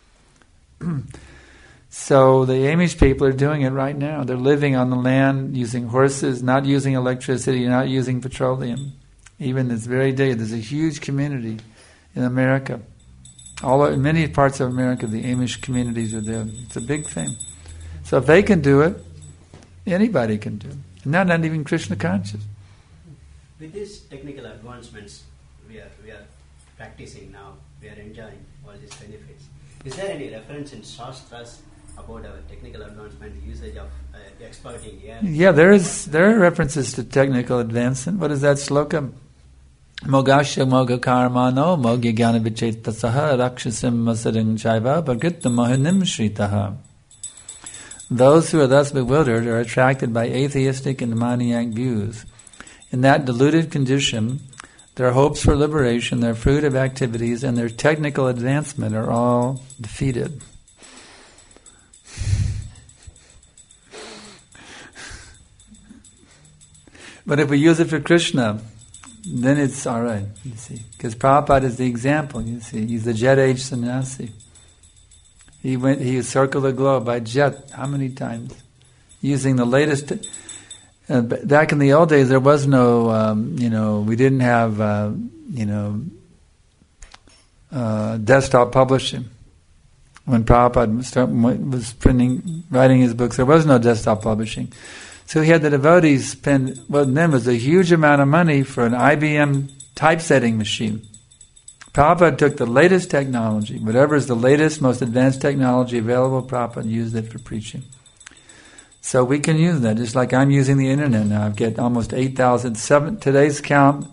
So the Amish people are doing it right now. They're living on the land using horses, not using electricity, not using petroleum. Even this very day, there's a huge community in America. In many parts of America, the Amish communities are there. It's a big thing. So if they can do it, anybody can do it. And not even Krishna conscious. With these technical advancements we are practicing now, we are enjoying all these benefits. Is there any reference in Shastras about our technical advancement, usage of exploiting air? Yeah, there are references to technical advancement. What is that sloka? Mogasya moga karmano mogya jnana vichetasaha rakshasim masaring chaiva bhagritta mohinim shritaha. Those who are thus bewildered are attracted by atheistic and demoniac views. In that deluded condition, their hopes for liberation, their fruitive activities, and their technical advancement are all defeated. But if we use it for Krishna, then it's all right, you see. Because Prabhupada is the example, you see. He's the jet-age sannyasi. He circled the globe by jet, how many times? Using the latest... back in the old days, there was no, we didn't have, desktop publishing. When Prabhupada was writing his books, there was no desktop publishing. So he had the devotees spend what then was a huge amount of money for an IBM typesetting machine. Prabhupada took the latest technology, whatever is the latest, most advanced technology available, Prabhupada used it for preaching. So we can use that, just like I'm using the internet now. I've got almost 8,000, today's count,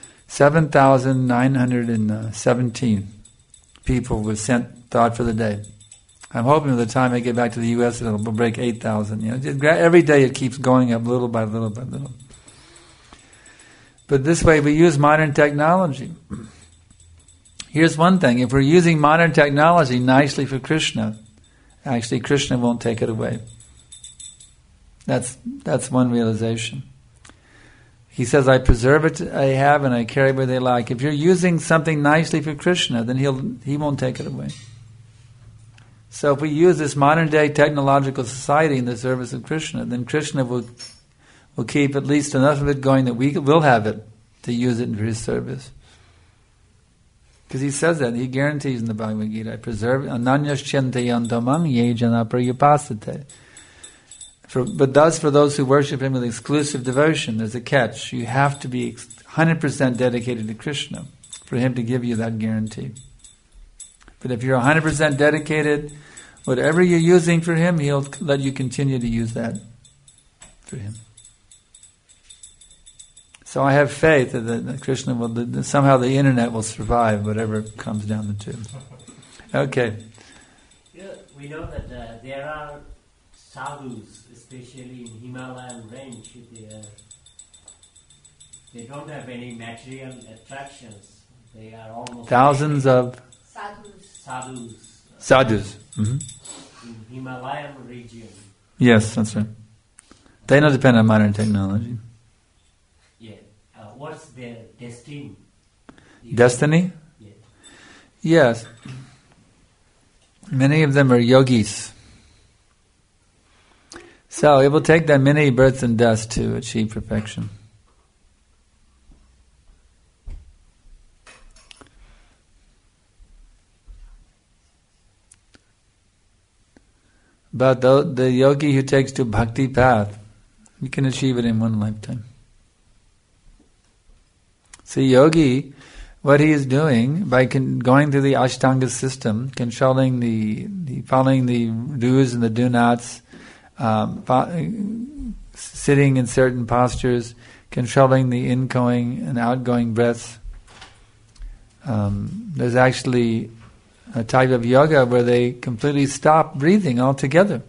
7,917 people were sent thought for the day. I'm hoping by the time I get back to the U.S. it'll break 8,000. Every day it keeps going up little by little by little. But this way we use modern technology. Here's one thing, if we're using modern technology nicely for Krishna, actually Krishna won't take it away. That's one realization. He says, I preserve it I have and I carry where they like. If you're using something nicely for Krishna, then he won't take it away. So if we use this modern day technological society in the service of Krishna, then Krishna will keep at least enough of it going that we will have it to use it for his service. Because he says that, he guarantees in the Bhagavad Gita, preserve ananyaschyante yantamam ye jana prayupasate. But thus for those who worship him with exclusive devotion, there's a catch. You have to be 100% dedicated to Krishna for him to give you that guarantee. But if you're 100% dedicated, whatever you're using for him, he'll let you continue to use that for him. So I have faith that Krishna will, somehow the internet will survive whatever comes down the tube. Okay. Yeah, we know that there are sadhus, especially in Himalayan range. They don't have any material attractions. They are almost thousands of sadhus. Mm-hmm. In Himalayan region. Yes, that's right. They don't depend on modern technology. Yeah. What's their destiny? Destiny? Yeah. Yes. Many of them are yogis. So it will take them many births and deaths to achieve perfection. But the yogi who takes to bhakti path, you can achieve it in one lifetime. See, yogi, what he is doing by going through the Ashtanga system, controlling the following the do's and the do-nots, sitting in certain postures, controlling the ingoing and outgoing breaths. There's actually a type of yoga where they completely stop breathing altogether.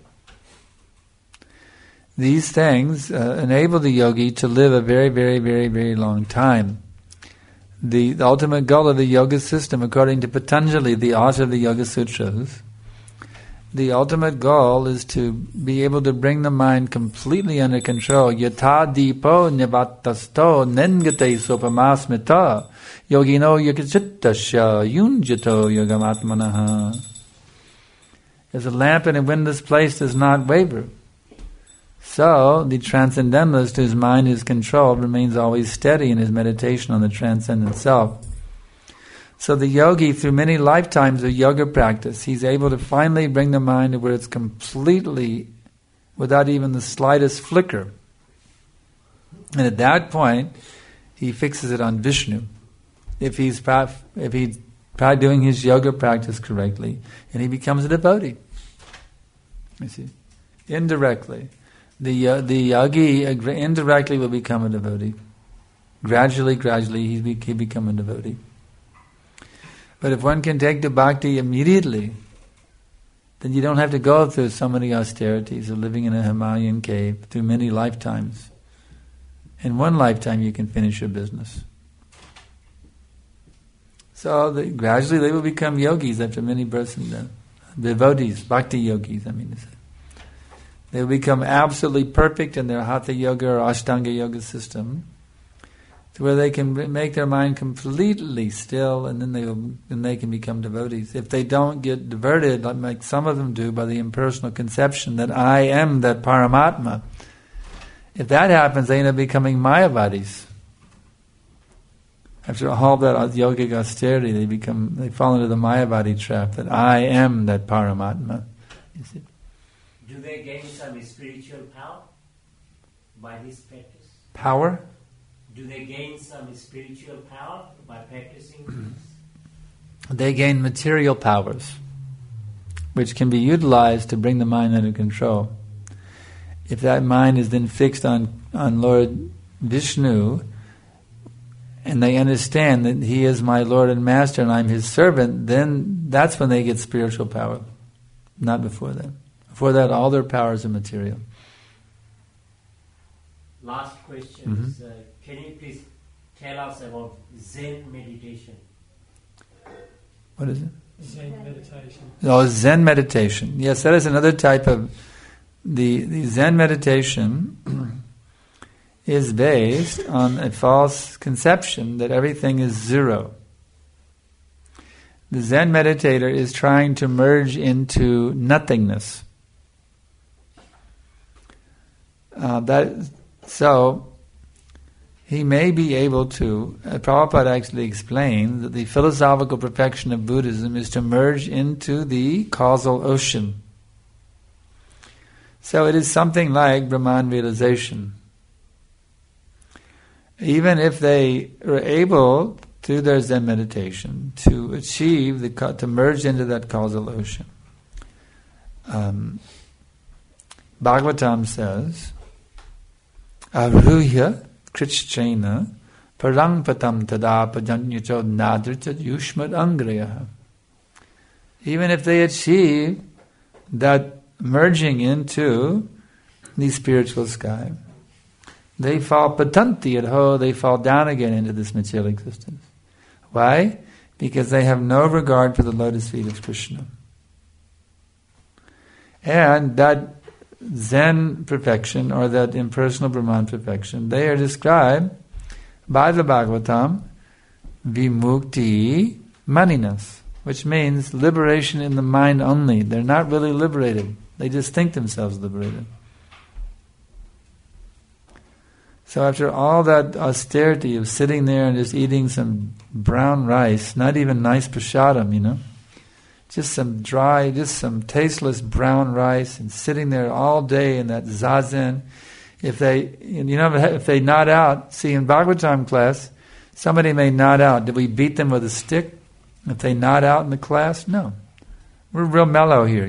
These things enable the yogi to live a very, very, very, very long time. The ultimate goal of the yoga system, according to Patanjali, the author of the Yoga Sutras, the ultimate goal is to be able to bring the mind completely under control. Yatha dipo nivatasto nengate sopamasmita yogino yogachittasya yunjato yogamatmanaha. As a lamp in a windless place does not waver, so the transcendentalist whose mind is controlled remains always steady in his meditation on the transcendent self. So the yogi, through many lifetimes of yoga practice, he's able to finally bring the mind to where it's completely, without even the slightest flicker. And at that point, he fixes it on Vishnu. If he's doing his yoga practice correctly, and he becomes a devotee. You see, indirectly, the yogi indirectly will become a devotee. Gradually, he become a devotee. But if one can take to bhakti immediately, then you don't have to go through so many austerities of living in a Himalayan cave through many lifetimes. In one lifetime you can finish your business. So gradually they will become yogis after many births and deaths. Devotees, bhakti yogis, I mean to say. They will become absolutely perfect in their Hatha yoga or Ashtanga yoga system, to where they can make their mind completely still, and then they can become devotees. If they don't get diverted, like some of them do, by the impersonal conception that I am that Paramatma, if that happens, they end up becoming Mayavadis. After all that yogic austerity, they fall into the Mayavadi trap that I am that Paramatma. You see? Do they gain some spiritual power by this practice? Power? Do they gain some spiritual power by practicing this? They gain material powers, which can be utilized to bring the mind under control. If that mind is then fixed on Lord Vishnu, and they understand that he is my Lord and Master and I'm his servant, then that's when they get spiritual power. Not before that. Before that, all their powers are material. Last question is, can you please tell us about Zen meditation? What is it? Zen meditation. Oh, Zen meditation. Yes, that is another type of... The Zen meditation is based on a false conception that everything is zero. The Zen meditator is trying to merge into nothingness. So he may be able to, Prabhupada actually explains that the philosophical perfection of Buddhism is to merge into the causal ocean. So it is something like Brahman realization. Even if they are able, through their Zen meditation, to achieve, to merge into that causal ocean. Bhagavatam says, Aruhya Krishchena Parangpatam Tada Pajanyacho Nadrita Yushmat Angraya. Even if they achieve that merging into the spiritual sky, they fall patanti at ho, they fall down again into this material existence. Why? Because they have no regard for the lotus feet of Krishna. And that Zen perfection, or that impersonal Brahman perfection, they are described by the Bhagavatam vimukti maninas, which means liberation in the mind only. They're not really liberated. They just think themselves liberated. So after all that austerity of sitting there and just eating some brown rice, not even nice prasadam, just some dry, just some tasteless brown rice, and sitting there all day in that zazen, if they nod out, see in Bhagavatam class, somebody may nod out. Did we beat them with a stick? If they nod out in the class? No. We're real mellow here,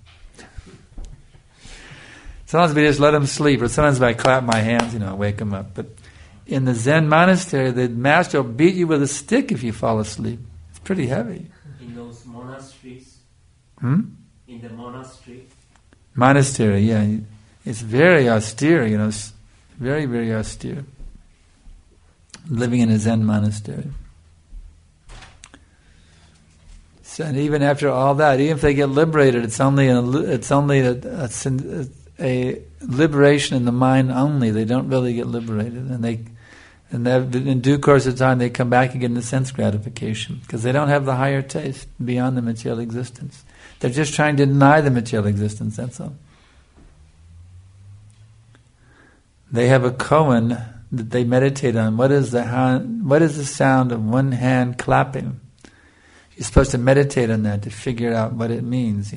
Sometimes we just let them sleep, or sometimes I clap my hands, wake them up. But in the Zen monastery, the master will beat you with a stick if you fall asleep. It's pretty heavy. In those monasteries? In the monastery? Monastery, yeah. It's very austere, it's very, very austere. Living in a Zen monastery. So, and even after all that, even if they get liberated, it's only a liberation in the mind only. They don't really get liberated, and in due course of time they come back again to sense gratification because they don't have the higher taste beyond the material existence. They're just trying to deny the material existence. That's all. They have a koan that they meditate on. What is the sound of one hand clapping? You're supposed to meditate on that to figure out what it means,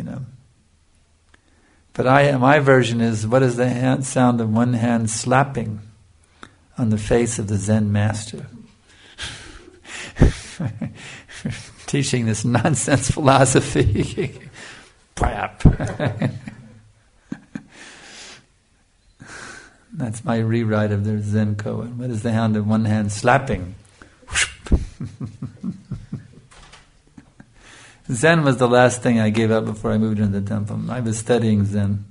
But my version is, what is the sound of one hand slapping on the face of the Zen master? Teaching this nonsense philosophy. That's my rewrite of their Zen koan. What is the sound of one hand slapping? Zen was the last thing I gave up before I moved into the temple. I was studying Zen.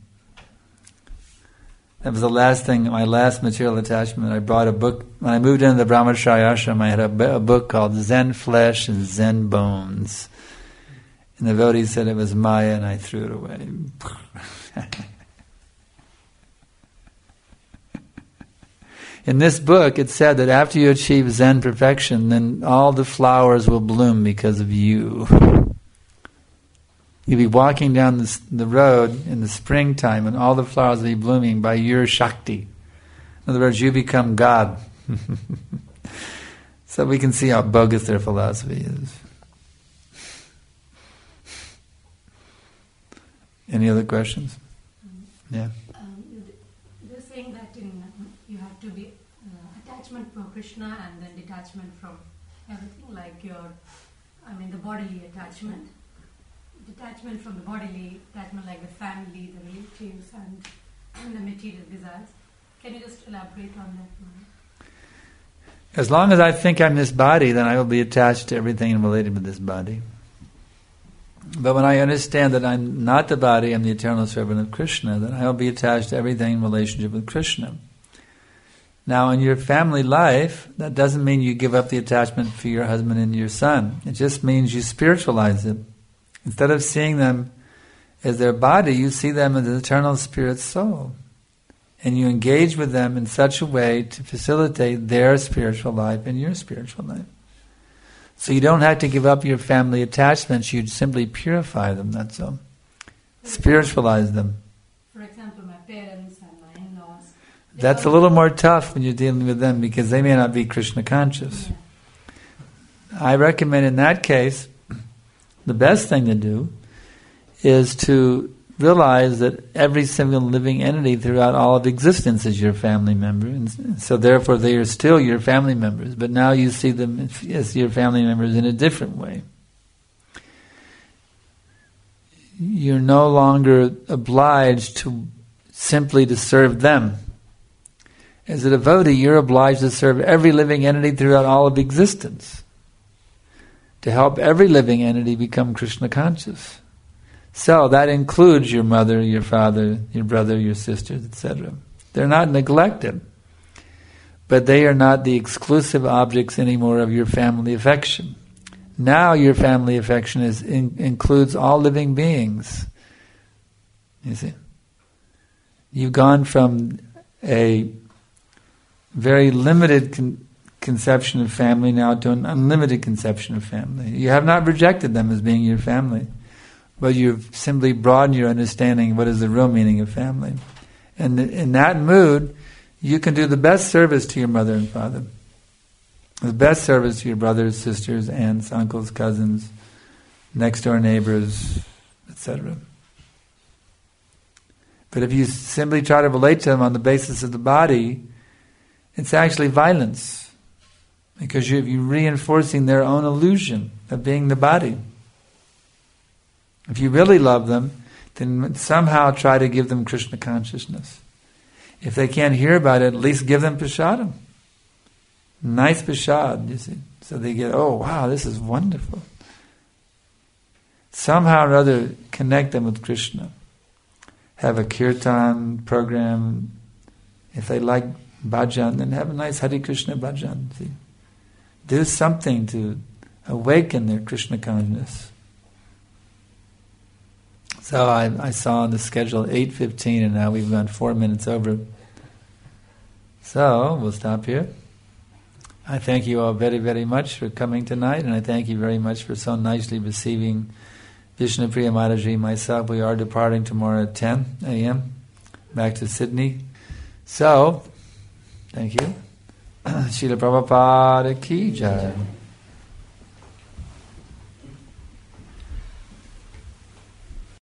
That was the last thing, my last material attachment. I brought a book. When I moved into the Brahmacharya ashram, I had a book called Zen Flesh and Zen Bones. And the devotee said it was Maya, and I threw it away. In this book, it said that after you achieve Zen perfection, then all the flowers will bloom because of you. You'll be walking down the road in the springtime and all the flowers will be blooming by your Shakti. In other words, you become God. So we can see how bogus their philosophy is. Any other questions? Yeah. They're saying that you have to be attachment from Krishna and then detachment from everything, like the bodily attachment. Detachment from the bodily, attachment like the family, the relatives, and the material desires. Can you just elaborate on that one? As long as I think I'm this body, then I will be attached to everything related with this body. But when I understand that I'm not the body, I'm the eternal servant of Krishna, then I will be attached to everything in relationship with Krishna. Now, in your family life, that doesn't mean you give up the attachment for your husband and your son. It just means you spiritualize it. Instead of seeing them as their body, you see them as the eternal spirit soul. And you engage with them in such a way to facilitate their spiritual life and your spiritual life. So you don't have to give up your family attachments, you simply purify them, that's all. Spiritualize them. For example, my parents and my in-laws. That's a little more tough when you're dealing with them because they may not be Krishna conscious. Yeah. I recommend in that case, the best thing to do is to realize that every single living entity throughout all of existence is your family member, and so therefore they are still your family members, but now you see them as your family members in a different way. You're no longer obliged to simply to serve them. As a devotee, you're obliged to serve every living entity throughout all of existence, to help every living entity become Krishna conscious. So that includes your mother, your father, your brother, your sisters, etc. They're not neglected, but they are not the exclusive objects anymore of your family affection. Now your family affection includes all living beings. You see? You've gone from a very limited conception of family now to an unlimited conception of family. You have not rejected them as being your family, but you've simply broadened your understanding of what is the real meaning of family. And in that mood, you can do the best service to your mother and father, the best service to your brothers, sisters, aunts, uncles, cousins, next door neighbors, etc. But if you simply try to relate to them on the basis of the body, it's actually violence, because you're reinforcing their own illusion of being the body. If you really love them, then somehow try to give them Krishna consciousness. If they can't hear about it, at least give them prasadam. Nice prasad, you see. So they get, oh wow, this is wonderful. Somehow or other connect them with Krishna. Have a kirtan program. If they like bhajan, then have a nice Hare Krishna bhajan. See? Do something to awaken their Krishna consciousness. So I saw on the schedule 8:15 and now we've gone 4 minutes over. So we'll stop here. I thank you all very, very much for coming tonight, and I thank you very much for so nicely receiving Vishnupriya Mataji and myself. We are departing tomorrow at 10 a.m. back to Sydney. So, thank you. Srila Prabhupada ki jai.